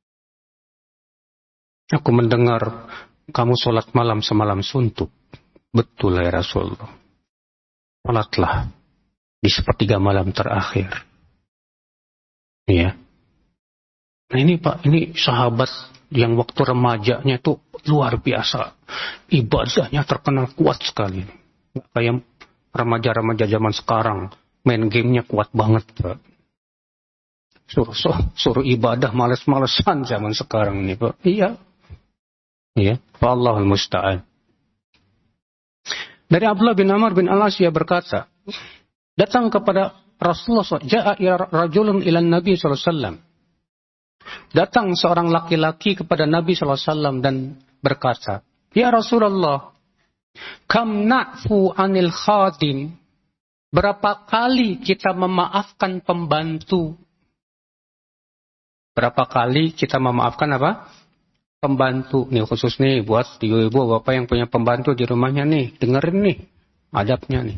Aku mendengar kamu sholat malam semalam suntuk. Betul ya Rasulullah. Sholatlah di sepertiga malam terakhir. Iya. Nah ini Pak, ini sahabat yang waktu remajanya itu luar biasa. Ibadahnya terkenal kuat sekali. Nggak kayak remaja-remaja zaman sekarang. Main gamenya kuat banget. Pak. Suruh, suruh, suruh ibadah males-malesan zaman sekarang ini Pak. Iya. Iya. Wallahul musta'an. Dari Abdullah bin Amr bin Alas ia berkata. Datang kepada Rasulullah ja'a rajulun ilan Nabi sallallahu alaihi wasallam. Datang seorang laki-laki kepada Nabi sallallahu alaihi wasallam dan berkata, "Ya Rasulullah, kam na'fu anil khadim?" Berapa kali kita memaafkan pembantu? Berapa kali kita memaafkan apa? Pembantu. Nih khusus nih buat ibu-ibu bapak yang punya pembantu di rumahnya nih, dengerin nih adabnya nih.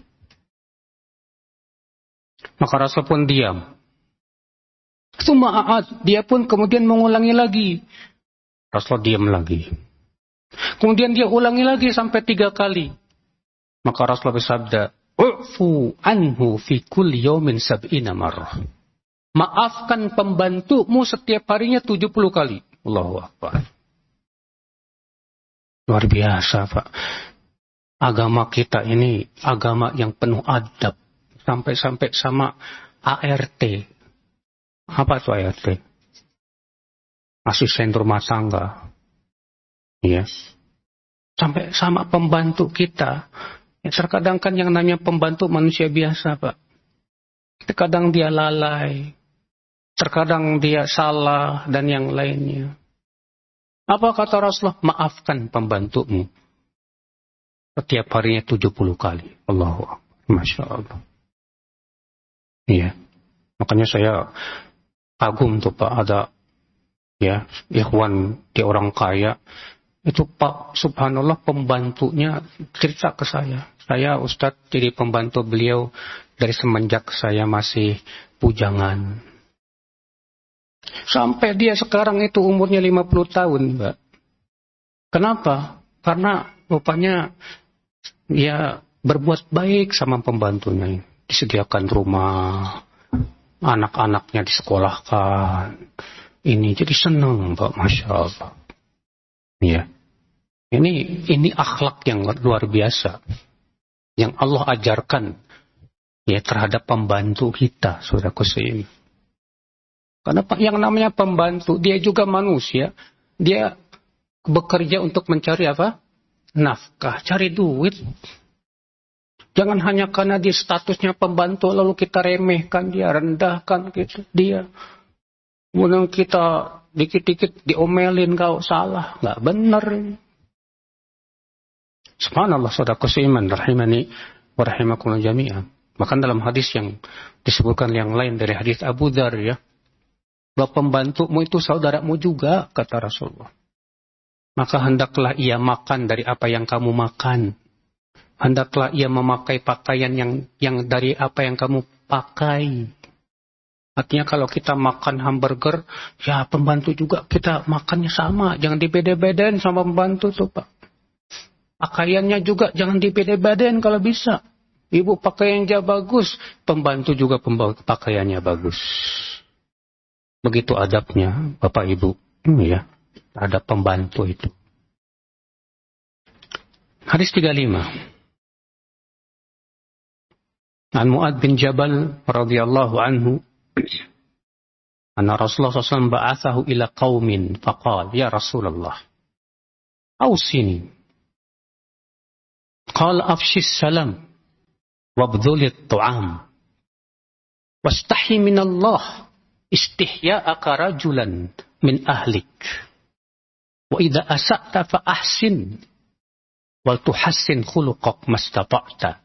Maka Rasul pun diam. Suma'at, dia pun kemudian mengulangi lagi. Rasul diam lagi. Kemudian dia ulangi lagi sampai tiga kali. Maka Rasul bersabda, "U'fu anhu fi kulli yawmin sab'ina marrah." Maafkan pembantumu setiap harinya tujuh puluh kali. Allahu Akbar. Luar biasa, Pak. Agama kita ini agama yang penuh adab. Sampai-sampai sama A R T. Apa itu A R T? Asisten rumah tangga. Ya. Sampai sama pembantu kita. Ya, terkadang kan yang namanya pembantu manusia biasa, Pak. Terkadang dia lalai. Terkadang dia salah dan yang lainnya. Apa kata Rasulullah? Maafkan pembantumu. Setiap harinya tujuh puluh kali. Allahu Akbar. Masya Allah. Iya. Makanya saya kagum tuh Pak. Ada ya ikhwan di orang kaya. Itu Pak subhanallah pembantunya cerita ke saya. Saya Ustadz jadi pembantu beliau dari semenjak saya masih bujangan. Sampai dia sekarang itu umurnya lima puluh tahun, Mbak. Kenapa? Karena rupanya ya berbuat baik sama pembantunya. Disediakan rumah, anak-anaknya disekolahkan. Ini jadi senang, Pak, Masya Allah. Ya. Ini ini akhlak yang luar biasa yang Allah ajarkan ya terhadap pembantu kita, saudaraku seiman. Karena yang namanya pembantu, dia juga manusia. Dia bekerja untuk mencari apa? Nafkah, cari duit. Jangan hanya karena dia statusnya pembantu, lalu kita remehkan dia, rendahkan gitu, dia. Kemudian kita dikit-dikit diomelin kau salah. Nggak benar. Subhanallah, saudaraku seiman, rahimani wa rahimakumullah jami'an. Bahkan dalam hadis yang disebutkan yang lain dari hadis Abu Dzar ya. Bahwa pembantumu itu saudaramu juga, kata Rasulullah. Maka hendaklah ia makan dari apa yang kamu makan. Hendaklah ia memakai pakaian yang yang dari apa yang kamu pakai. Artinya kalau kita makan hamburger, ya pembantu juga kita makannya sama. Jangan dibeda-bedain sama pembantu tuh Pak. Pakaiannya juga jangan dibeda-bedain kalau bisa. Ibu pakaiannya bagus, pembantu juga pakaiannya bagus. Begitu adabnya Bapak Ibu ya, terhadap pembantu itu. Hadis tiga puluh lima. An Mu'ad bin Jabal radhiyallahu anhu anna Rasulullah sallallahu alaihi wasallam ba'athahu ila qaumin faqala ya Rasulullah awsini qala afshis salam wabdhulit tu'am wastahi minallah istihya'aka rajulan min ahlik wa idza asa'ta fa ahsin wal tuhassin khuluqak mastata'ta.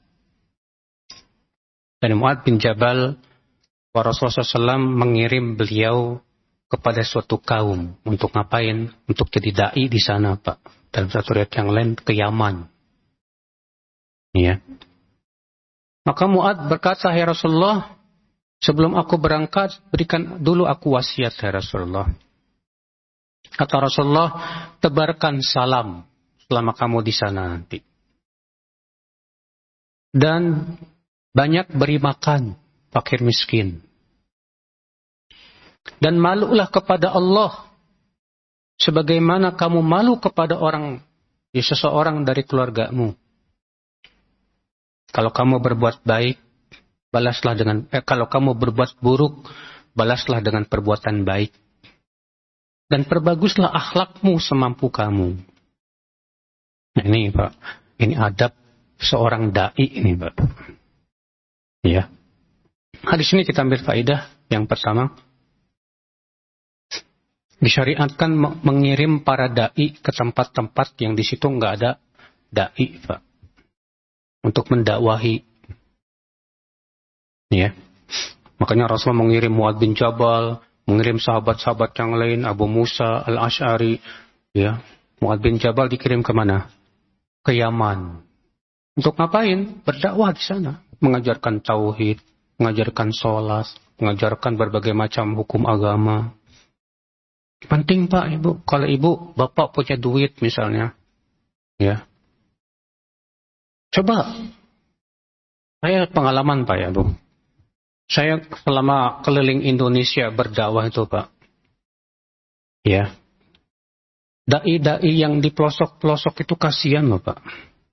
Dan Mu'ad bin Jabal wa Rasulullah sallallahu alaihi wasallam mengirim beliau kepada suatu kaum untuk ngapain? Untuk jadi dai di sana, Pak. Dalam satu riwayat yang lain ke Yaman. Ya. Maka Mu'ad berkata, "Ya Rasulullah, sebelum aku berangkat, berikan dulu aku wasiat, ya Rasulullah." Kata Rasulullah, tebarkan salam selama kamu di sana nanti. Dan banyak beri makan fakir miskin. Dan malulah kepada Allah sebagaimana kamu malu kepada orang, ya seseorang dari keluargamu. Kalau kamu berbuat baik, balaslah dengan eh, kalau kamu berbuat buruk, balaslah dengan perbuatan baik. Dan perbaguslah akhlakmu semampu kamu. Nah, ini Pak, ini adab seorang dai ini Pak. Ya. Hadis ini kita ambil faedah yang pertama. Disyariatkan mengirim para dai ke tempat-tempat yang di situ nggak ada dai, Pak, untuk mendakwahi. Ya, makanya Rasulullah mengirim Mu'adz bin Jabal, mengirim sahabat-sahabat yang lain, Abu Musa al-Asy'ari. Ya, Mu'adz bin Jabal dikirim ke mana? Ke Yaman. Untuk ngapain? Berdakwah di sana, mengajarkan tauhid, mengajarkan sholat, mengajarkan berbagai macam hukum agama. Penting, Pak, Ibu. Kalau Ibu, Bapak punya duit misalnya. Ya. Coba. Saya pengalaman, Pak, ya, Bu. Saya selama keliling Indonesia berdakwah itu, Pak. Ya. Dai-dai yang di pelosok-pelosok itu kasihan loh, Pak.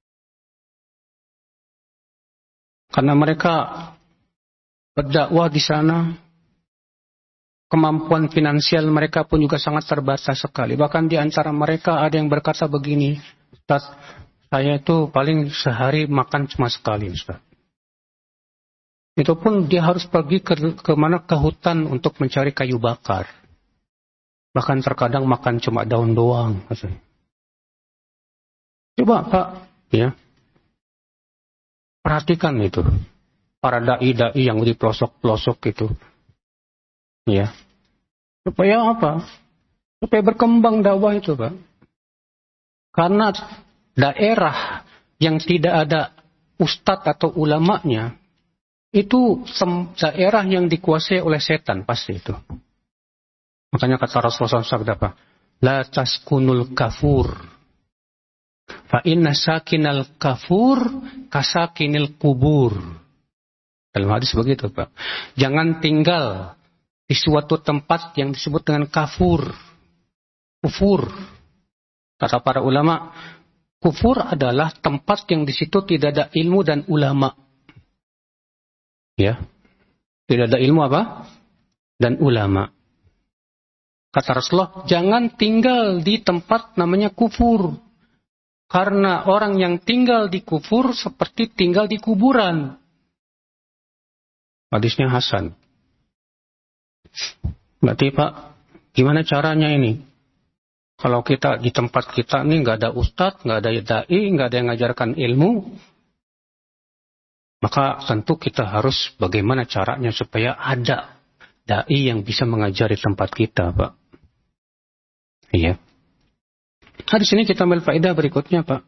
Karena mereka berdakwah di sana, kemampuan finansial mereka pun juga sangat terbatas sekali. Bahkan di antara mereka ada yang berkata begini, Ustaz, saya itu paling sehari makan cuma sekali, Ustaz. Itu pun dia harus pergi ke, ke mana ke hutan untuk mencari kayu bakar. Bahkan terkadang makan cuma daun doang. Coba, Pak, ya, perhatikan itu. Para dai-dai yang di pelosok-pelosok itu. Ya. Supaya apa? Supaya berkembang dakwah itu, Pak. Karena daerah yang tidak ada ustadz atau ulamanya, itu daerah yang dikuasai oleh setan, pasti itu. Makanya kata Rasulullah shallallahu alaihi wasallam apa? La taskunul kafur. Fa inna sakinal kafur kasakinil kubur. Dalam hadis begitu, Pak. Jangan tinggal di suatu tempat yang disebut dengan kafur. Kufur. Kata para ulama, kufur adalah tempat yang di situ tidak ada ilmu dan ulama. Ya. Tidak ada ilmu apa? Dan ulama. Kata Rasulullah, jangan tinggal di tempat namanya kufur. Karena orang yang tinggal di kufur seperti tinggal di kuburan. Hadisnya Hasan. Berarti, Pak, gimana caranya ini? Kalau kita di tempat kita ini nggak ada ustadz, nggak ada dai, nggak ada yang ngajarkan ilmu, maka tentu kita harus bagaimana caranya supaya ada dai yang bisa mengajari tempat kita, Pak. Iya. Hadis ini kita ambil faedah berikutnya, Pak.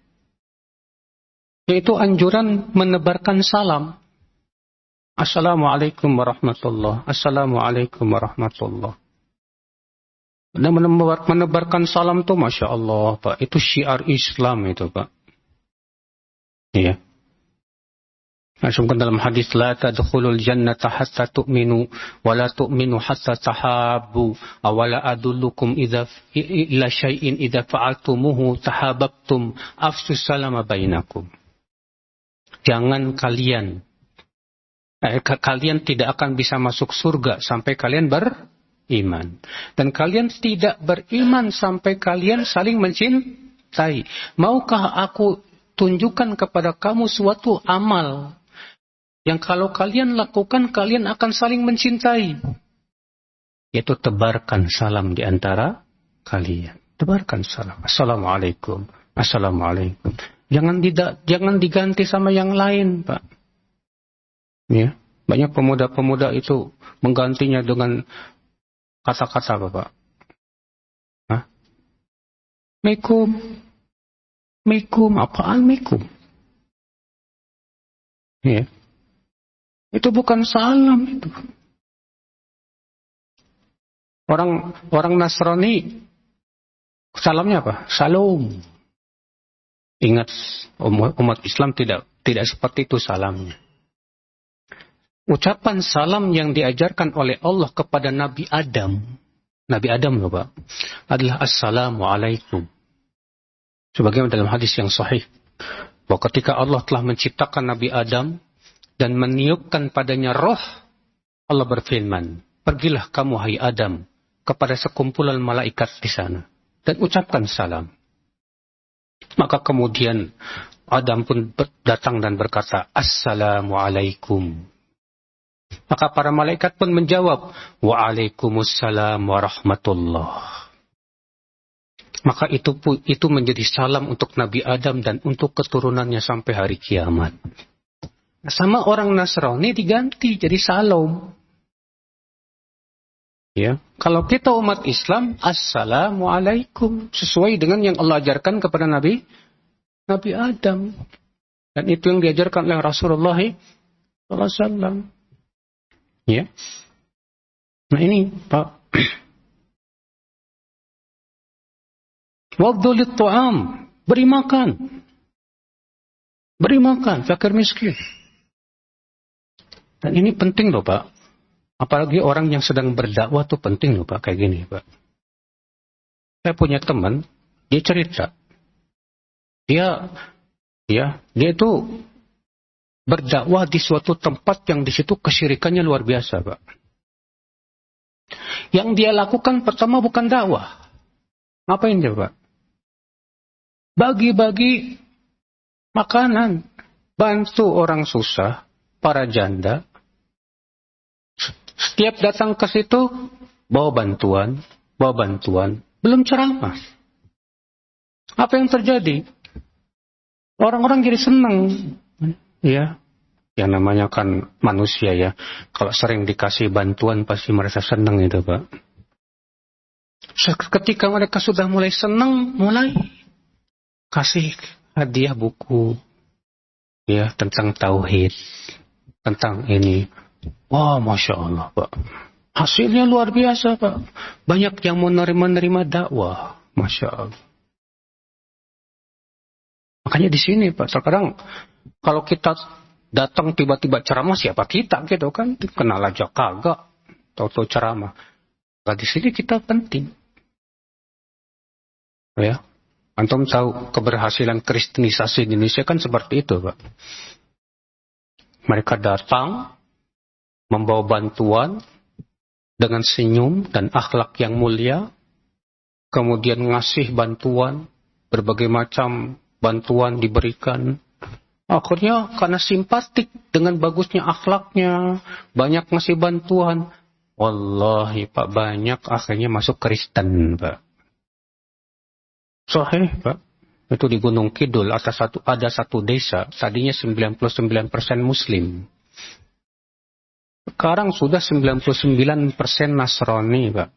Yaitu anjuran menebarkan salam. Assalamualaikum warahmatullahi wabarakatuh. Assalamualaikum warahmatullahi wabarakatuh. Dan menebar, menebarkan salam itu Masya Allah, Pak. Itu syiar Islam itu, Pak. Iya. Masukkan dalam hadis, la tadkhulul jannata hatta tu'minu wa la tu'minu hatta tahabbu awala adullukum idza ila syai'in idza fa'altumuhu tahabbtum afsus salama bainakum. Jangan kalian Eh, kalian tidak akan bisa masuk surga sampai kalian beriman. Dan kalian tidak beriman sampai kalian saling mencintai. Maukah aku tunjukkan kepada kamu suatu amal yang kalau kalian lakukan, kalian akan saling mencintai? Yaitu tebarkan salam di antara kalian. Tebarkan salam. Assalamualaikum. Assalamualaikum. Jangan tidak, jangan diganti sama yang lain, Pak. Ya, banyak pemuda-pemuda itu menggantinya dengan kata-kata, Bapak. Hah? Mekum. Mekum, apaan mekum? Ya. Itu bukan salam itu. Orang orang Nasrani salamnya apa? Salam. Ingat, umat Islam tidak tidak seperti itu salamnya. Ucapan salam yang diajarkan oleh Allah kepada Nabi Adam, Nabi Adam loh, Pak, adalah Assalamualaikum. Sebagaimana dalam hadis yang sahih, bahwa ketika Allah telah menciptakan Nabi Adam dan meniupkan padanya roh, Allah berfirman, pergilah kamu hai Adam kepada sekumpulan malaikat di sana dan ucapkan salam. Maka kemudian Adam pun datang dan berkata, Assalamualaikum. Maka para malaikat pun menjawab, Waalaikumsalam warahmatullah. Maka itu itu menjadi salam untuk Nabi Adam dan untuk keturunannya sampai hari kiamat. Sama orang Nasrani diganti jadi salam. Ya, kalau kita umat Islam, Assalamualaikum, sesuai dengan yang Allah ajarkan kepada Nabi Nabi Adam. Dan itu yang diajarkan oleh Rasulullah sallallahu alaihi wasallam. Ya. Nah ini, Pak. Wabdhulit tu'am, beri makan. Beri makan, fakir miskin. Dan ini penting loh, Pak. Apalagi orang yang sedang berdakwah tuh penting loh, Pak, kayak gini, Pak. Saya punya teman, dia cerita. Dia ya, dia itu berdakwah di suatu tempat yang di situ kesyirikannya luar biasa, Pak. Yang dia lakukan pertama bukan dakwah. Ngapain dia, Pak? Bagi-bagi makanan, bantu orang susah, para janda. Setiap datang ke situ, bawa bantuan, bawa bantuan, belum ceramah. Apa yang terjadi? Orang-orang jadi senang, ya. Yang namanya kan manusia ya. Kalau sering dikasih bantuan pasti merasa senang itu, Pak. Ketika mereka sudah mulai senang, mulai kasih hadiah buku ya tentang tauhid, tentang ini. Wah, masya Allah, Pak. Hasilnya luar biasa, Pak. Banyak yang menerima-nerima dakwah, masya Allah. Makanya di sini, Pak, terkadang kalau kita datang tiba-tiba ceramah, siapa kita gitu kan? Kenal aja kagak, tahu-tahu ceramah. Nah, di sini kita penting, ya. Antum tahu keberhasilan kristenisasi di Indonesia kan seperti itu, Pak. Mereka datang membawa bantuan dengan senyum dan akhlak yang mulia, kemudian ngasih bantuan, berbagai macam bantuan diberikan. Akhirnya karena simpatik dengan bagusnya akhlaknya, banyak ngasih bantuan. Wallahi, Pak, banyak akhirnya masuk Kristen, Pak. Sahih, Pak. Itu di Gunung Kidul ada satu, ada satu desa, tadinya sembilan puluh sembilan persen Muslim. Sekarang sudah sembilan puluh sembilan persen Nasrani, Pak.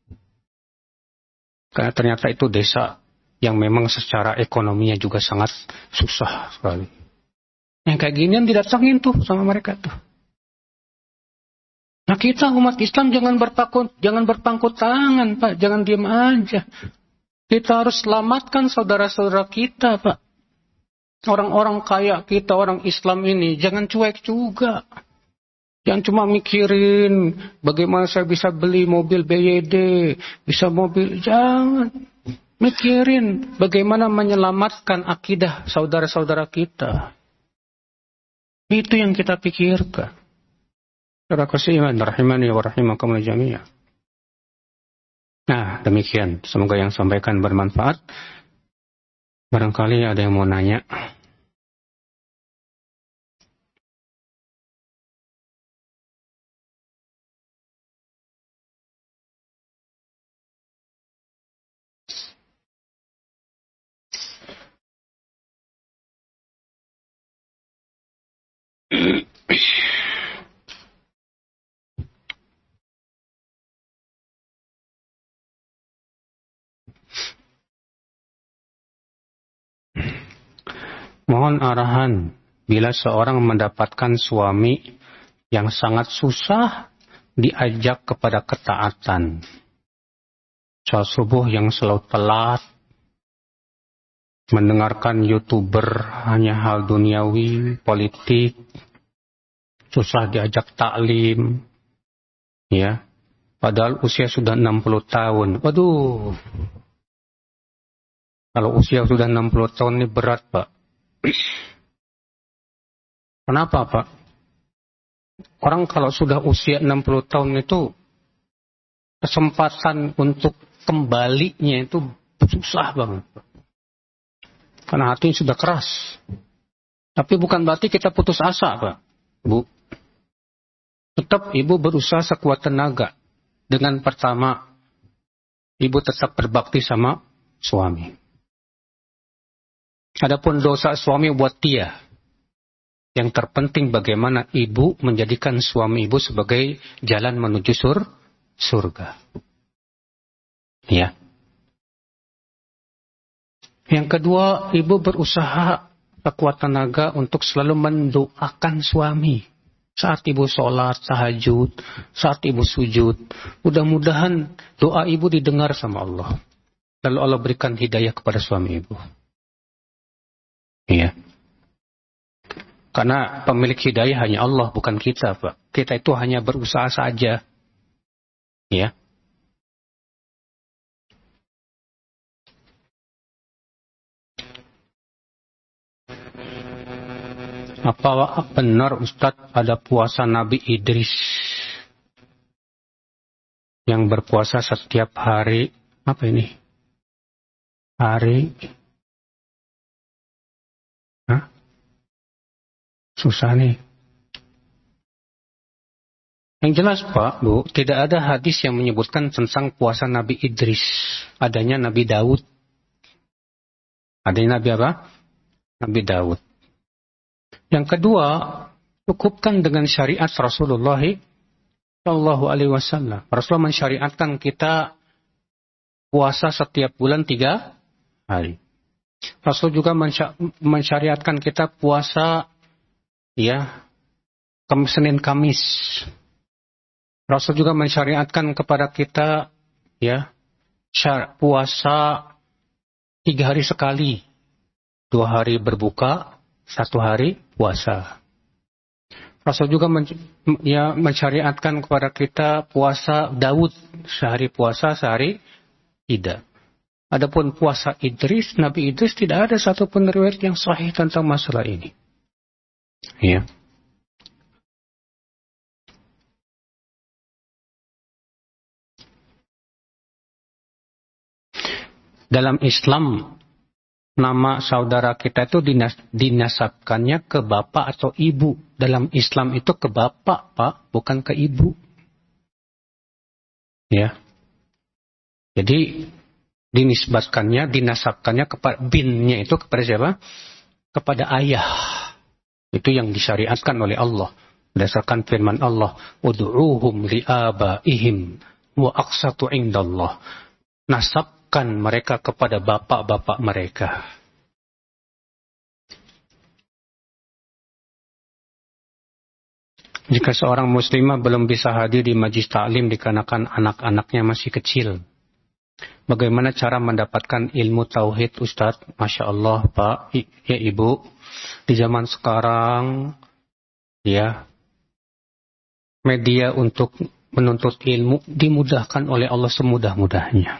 Karena ternyata itu desa yang memang secara ekonominya juga sangat susah sekali. Yang kayak ginian didatangin tuh sama mereka tuh. Nah, kita umat Islam jangan berpangku, jangan berpangku tangan, Pak. Jangan diam aja. Kita harus selamatkan saudara-saudara kita, Pak. Orang-orang kaya kita, orang Islam ini, jangan cuek juga. Jangan cuma mikirin bagaimana saya bisa beli mobil B Y D, bisa mobil. Jangan. Mikirin bagaimana menyelamatkan akidah saudara-saudara kita. Itu yang kita pikirkan. Saudara kasih iman, rahimani wa rahimakumullah jami'ah. Nah, demikian. Semoga yang sampaikan bermanfaat. Barangkali ada yang mau nanya. Mohon arahan bila seorang mendapatkan suami yang sangat susah diajak kepada ketaatan. Sholat subuh yang selalu telat, mendengarkan YouTuber hanya hal duniawi, politik, susah diajak taklim, ya. Padahal usia sudah enam puluh tahun. Waduh. Kalau usia sudah enam puluh tahun ini berat, Pak. Kenapa, Pak? Orang kalau sudah usia enam puluh tahun itu kesempatan untuk kembalinya itu susah banget, Pak. Karena hatinya sudah keras. Tapi bukan berarti kita putus asa, Pak. Bu. Tetap ibu berusaha sekuat tenaga. Dengan pertama, ibu tetap berbakti sama suami. Adapun dosa suami buat dia, yang terpenting bagaimana ibu menjadikan suami ibu sebagai jalan menuju sur, surga. Ya. Yang kedua, ibu berusaha sekuat tenaga untuk selalu mendoakan suami. Saat ibu sholat, tahajud, saat ibu sujud, mudah-mudahan doa ibu didengar sama Allah. Lalu Allah berikan hidayah kepada suami ibu. Iya. Karena pemilik hidayah hanya Allah, bukan kita, Pak. Kita itu hanya berusaha saja. Ya. Apa benar Ustadz ada puasa Nabi Idris yang berpuasa setiap hari? Apa ini? Hari? Hah? Susah nih. Yang jelas Pak, Bu, tidak ada hadis yang menyebutkan tentang puasa Nabi Idris. Adanya Nabi Daud. Adanya Nabi apa? Nabi Daud. Yang kedua, cukupkan dengan syariat Rasulullah Shallallahu Alaihi Wasallam. Rasulullah mensyariatkan kita puasa setiap bulan tiga hari. Rasul juga mensyariatkan kita puasa, ya, Senin Kamis. Rasul juga mensyariatkan kepada kita, ya, puasa tiga hari sekali, dua hari berbuka, satu hari puasa. Rasul juga men, ya, mensyariatkan kepada kita puasa Daud, sehari puasa, sehari tidak. Adapun puasa Idris, Nabi Idris tidak ada satupun riwayat yang sahih tentang masalah ini. Ya. Dalam Islam, nama saudara kita itu dinas, dinasabkannya ke bapak atau ibu. Dalam Islam itu ke bapak, Pak, bukan ke ibu. Ya. Jadi dinisbatkannya, dinasabkannya kepada binnya itu kepada siapa? Kepada ayah. Itu yang disyariatkan oleh Allah berdasarkan firman Allah, ud'uuhum li'abaihim wa aqsatu indallah. Nasabkan mereka kepada bapak-bapak mereka. Jika seorang muslimah belum bisa hadir di majlis taklim dikarenakan anak-anaknya masih kecil, bagaimana cara mendapatkan ilmu tauhid, Ustadz? Masya Allah, Pak, ya Ibu, di zaman sekarang, ya, media untuk menuntut ilmu dimudahkan oleh Allah semudah-mudahnya.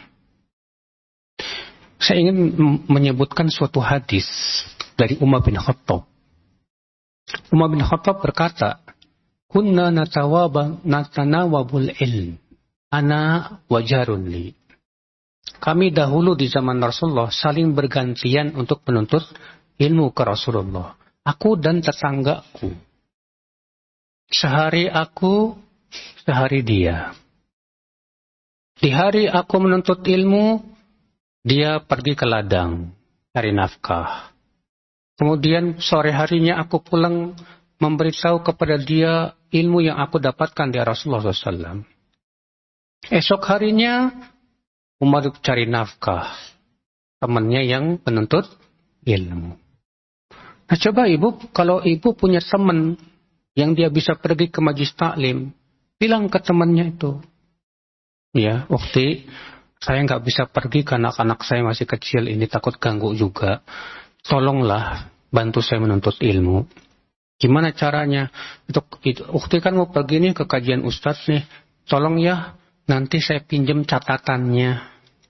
Saya ingin menyebutkan suatu hadis dari Umar bin Khattab. Umar bin Khattab berkata, kunna natanawabul ilm, ana wajarun li. Kami dahulu di zaman Rasulullah saling bergantian untuk menuntut ilmu ke Rasulullah. Aku dan tetanggaku. Sehari aku, sehari dia. Di hari aku menuntut ilmu, dia pergi ke ladang, cari nafkah. Kemudian sore harinya aku pulang memberitahu kepada dia ilmu yang aku dapatkan dari Rasulullah shallallahu alaihi wasallam. Esok harinya, Umar cari nafkah. Temannya yang menuntut ilmu. Nah coba ibu, kalau ibu punya teman yang dia bisa pergi ke majlis taklim, bilang ke temannya itu, ya, ukti, saya nggak bisa pergi karena anak saya masih kecil ini, takut ganggu juga. Tolonglah bantu saya menuntut ilmu. Gimana caranya? Itu, itu ukti kan mau pergi nih ke kajian ustadz nih. Tolong ya, nanti saya pinjam catatannya.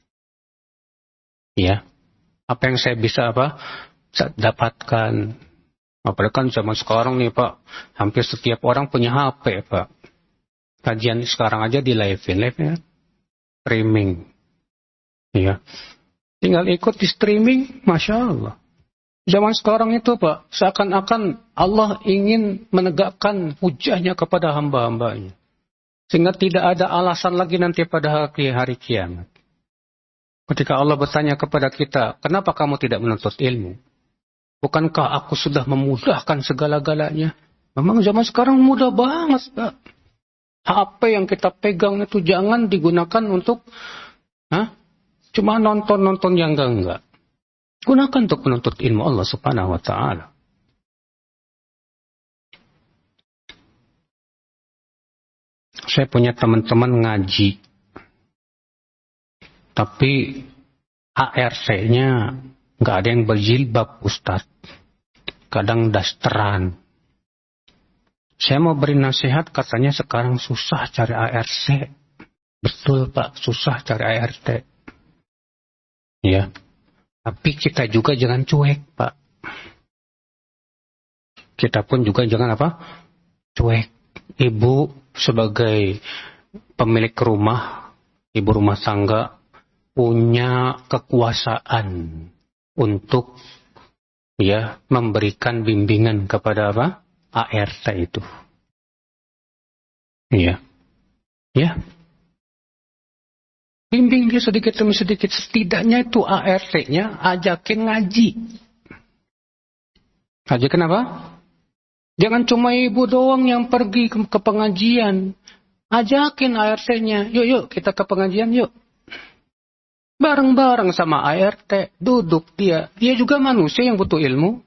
Ya, apa yang saya bisa apa dapatkan. Apalagi kan zaman sekarang nih Pak, hampir setiap orang punya H P Pak. Kajian sekarang aja di live-in, live-nya streaming. Ya, tinggal ikut di streaming, masya Allah. Zaman sekarang itu Pak, seakan-akan Allah ingin menegakkan hujahnya kepada hamba-hambanya. Sehingga tidak ada alasan lagi nanti pada hari, hari kiamat. Ketika Allah bertanya kepada kita, kenapa kamu tidak menuntut ilmu? Bukankah aku sudah memudahkan segala-galanya? Memang zaman sekarang mudah banget Pak. H P yang kita pegang itu jangan digunakan untuk Hah? cuma nonton-nonton yang enggak-enggak. Gunakan untuk menuntut ilmu Allah Subhanahu wa taala. Saya punya teman-teman ngaji. Tapi A R C-nya enggak ada yang berjilbab, Ustaz. Kadang dasteran. Saya mau beri nasihat, katanya sekarang susah cari A R C. Betul Pak, susah cari A R C. Ya. Tapi kita juga jangan cuek, Pak. Kita pun juga jangan apa? Cuek. Ibu sebagai pemilik rumah, ibu rumah tangga, punya kekuasaan untuk ya memberikan bimbingan kepada apa? A R T itu. Iya. Ya. Bimbing dia sedikit demi sedikit. Setidaknya itu A R T-nya ajakin ngaji. Ajakin apa? Jangan cuma ibu doang yang pergi ke, ke pengajian. Ajakin A R T-nya. Yuk, yuk kita ke pengajian yuk. Bareng-bareng sama A R T. Duduk dia. Dia juga manusia yang butuh ilmu.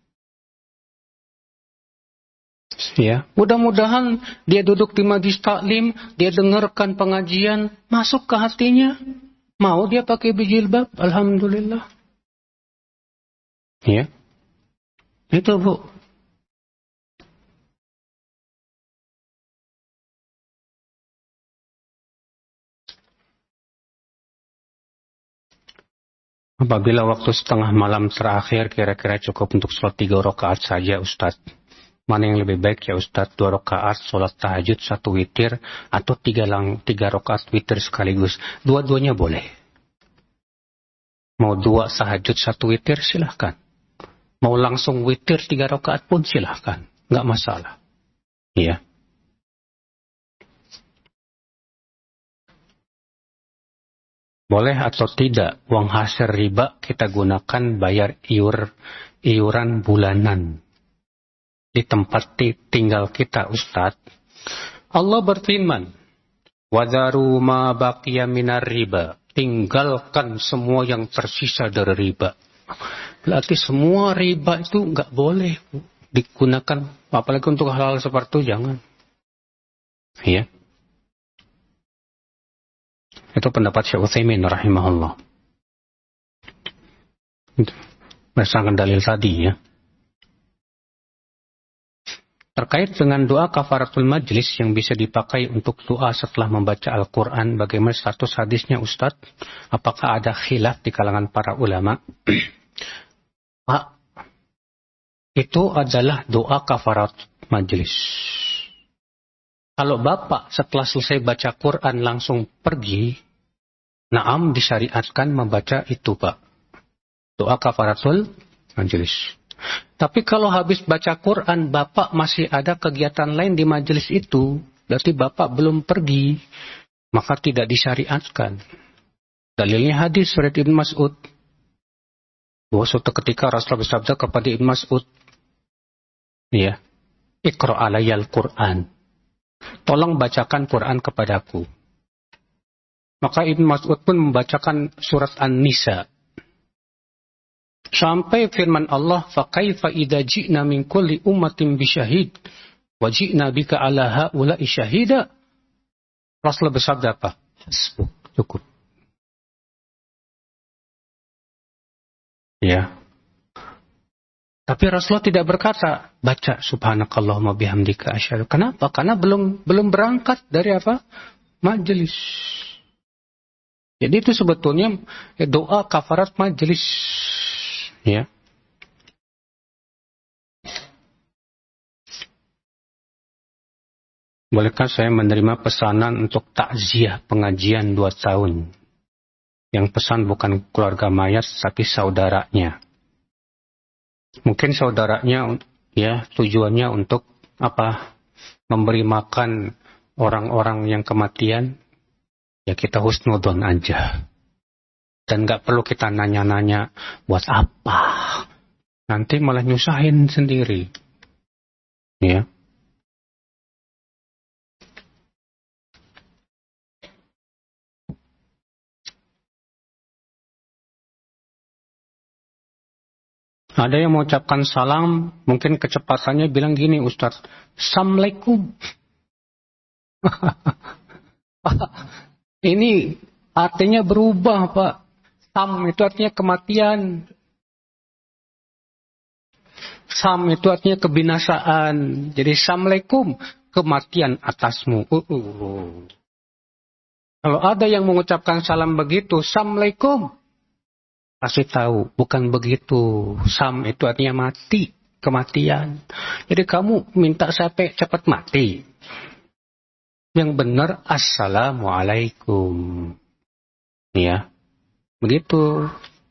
Ya, mudah-mudahan dia duduk di majlis taklim, dia dengarkan pengajian, masuk ke hatinya. Mau dia pakai bijilbab, alhamdulillah. Ya. Itu, Bu. Apabila waktu setengah malam terakhir kira-kira cukup untuk sholat tiga rakaat saja, Ustaz. Mana yang lebih baik ya Ustaz? Dua rakaat sholat tahajud, satu witir, atau tiga, lang, tiga rakaat witir sekaligus? Dua-duanya boleh. Mau dua tahajud, satu witir, silahkan. Mau langsung witir, tiga rakaat pun silahkan. Nggak masalah. Iya. Boleh atau tidak uang hasil riba kita gunakan bayar iur, iuran bulanan di tempat tinggal kita, Ustaz? Allah berfirman, "Wadharu ma baqiya minar riba." Tinggalkan semua yang tersisa dari riba. Berarti semua riba itu nggak boleh digunakan, apalagi untuk hal-hal seperti itu, jangan. Ya. Itu pendapat Syekh Utsaimin rahimahullah. Berdasarkan dalil tadi ya. Terkait dengan doa kafaratul majlis yang bisa dipakai untuk doa setelah membaca Al-Quran, bagaimana status hadisnya Ustadz? Apakah ada khilaf di kalangan para ulama? Pak, itu adalah doa kafarat majlis. Kalau Bapak setelah selesai baca Quran langsung pergi, naam disyariatkan membaca itu Pak. Doa kafaratul majlis. Tapi kalau habis baca Quran, Bapak masih ada kegiatan lain di majelis itu, berarti Bapak belum pergi, maka tidak disyariatkan. Dalilnya hadis riwayat Ibnu Mas'ud. Bahwa suatu ketika Rasulullah bersabda kepada Ibnu Mas'ud, ya, Iqra alayyal Quran. Tolong bacakan Quran kepadaku. Maka Ibnu Mas'ud pun membacakan surat An-Nisa. Sampai firman Allah, "Fakaifa idza ji'na min kulli ummatin bisyahid wa ji'na bika 'ala haula'i syahida." Rasulullah bersabda apa? Hasbuk, cukup. Ya. Tapi Rasulullah tidak berkata, baca subhanakallahumma bihamdika asyhadu. Kenapa? Karena belum belum berangkat dari apa? Majelis. Jadi itu sebetulnya doa kafarat majelis. Ya. Bolehkah saya menerima pesanan untuk takziah pengajian dua tahun? Yang pesan bukan keluarga mayat, tapi saudaranya. Mungkin saudaranya ya tujuannya untuk apa? Memberi makan orang-orang yang kematian. Ya kita husnudon aja. Dan gak perlu kita nanya-nanya buat apa. Nanti malah nyusahin sendiri. Ya. Ada yang mengucapkan salam, mungkin kecepatannya bilang gini, Ustaz, Assalamualaikum. Ini artinya berubah, Pak. Sam itu artinya kematian. Sam itu artinya kebinasaan. Jadi Assalamualaikum, kematian atasmu. Uh, uh, uh. Kalau ada yang mengucapkan salam begitu, Assalamualaikum. Kasih tahu, bukan begitu. Sam itu artinya mati, kematian. Jadi kamu minta sampai cepat mati. Yang benar, Assalamualaikum. Ya, begitu.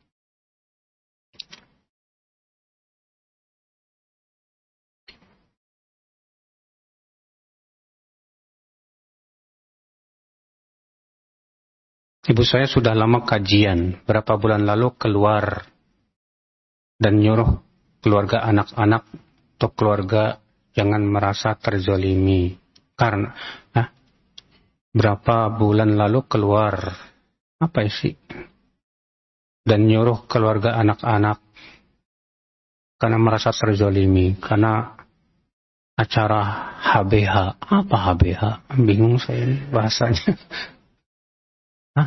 Ibu saya sudah lama kajian, berapa bulan lalu keluar dan nyuruh keluarga anak-anak atau keluarga jangan merasa terzolimi. Karena nah, berapa bulan lalu keluar apa sih? Dan nyuruh keluarga anak-anak karena merasa terzolimi, karena acara H B H. Apa H B H? Bingung saya ini bahasanya. Hah?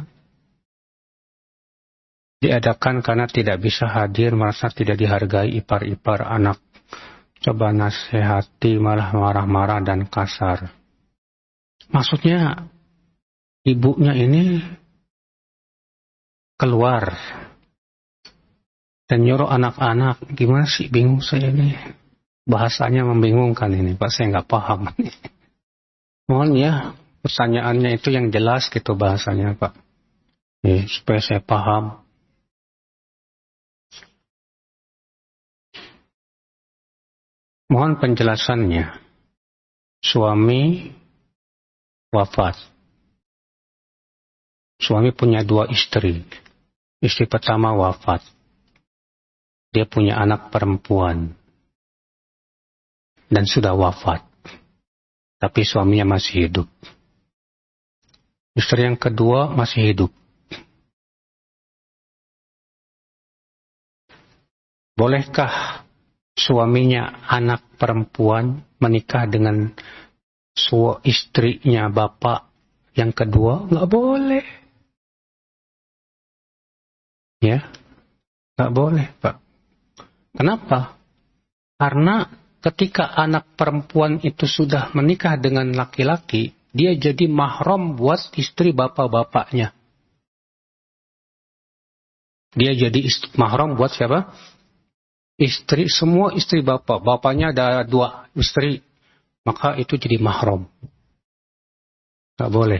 Diadakan karena tidak bisa hadir, merasa tidak dihargai ipar-ipar anak. Coba nasihati malah marah-marah dan kasar. Maksudnya ibunya ini keluar dan nyuruh anak-anak. Gimana sih, bingung saya ini. Bahasanya membingungkan ini, Pak. Saya nggak paham. Mohon ya pertanyaannya itu yang jelas gitu bahasanya, Pak. Ya, supaya saya paham. Mohon penjelasannya. Suami wafat. Suami punya dua istri. Istri pertama wafat. Dia punya anak perempuan. Dan sudah wafat. Tapi suaminya masih hidup. Istri yang kedua masih hidup. Bolehkah suaminya anak perempuan menikah dengan su istrinya bapak yang kedua? Nggak boleh. Ya, nggak boleh, Pak. Kenapa? Karena ketika anak perempuan itu sudah menikah dengan laki-laki, dia jadi mahram buat istri bapak-bapaknya. Dia jadi mahram buat siapa? Istri, semua istri bapak. Bapaknya ada dua istri. Maka itu jadi mahram. Tak boleh.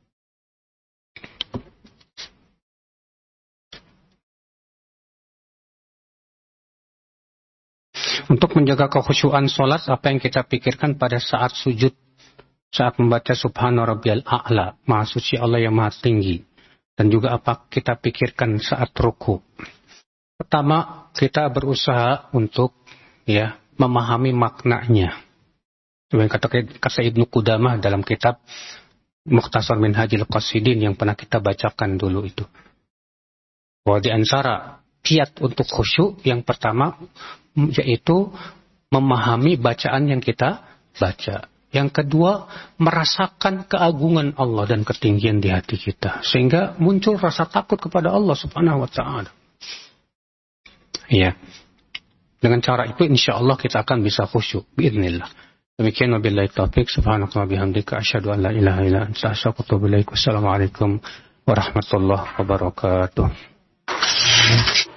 Untuk menjaga kekhusyuan sholat, apa yang kita pikirkan pada saat sujud, saat membaca Subhana Rabbiyal A'la, Maha Suci Allah yang Maha Tinggi, dan juga apa kita pikirkan saat ruku. Pertama, kita berusaha untuk ya memahami maknanya. Seperti kata, kata Ibnu Qudamah dalam kitab Mukhtasar Minhajil Qasidin yang pernah kita bacakan dulu itu. Bahwa di antara kiat untuk khusyuk yang pertama yaitu memahami bacaan yang kita baca. Yang kedua, merasakan keagungan Allah dan ketinggian di hati kita. Sehingga muncul rasa takut kepada Allah subhanahu wa ta'ala. Ya. Dengan cara itu insya Allah kita akan bisa khusyuk. Biiznillah. Demikian wabillahi taufiq. Subhanaka wa bihamdika. Asyhadu an la ilaha illa anta astaghfiruka wa atubu ilaik. Wassalamualaikum warahmatullahi wabarakatuh.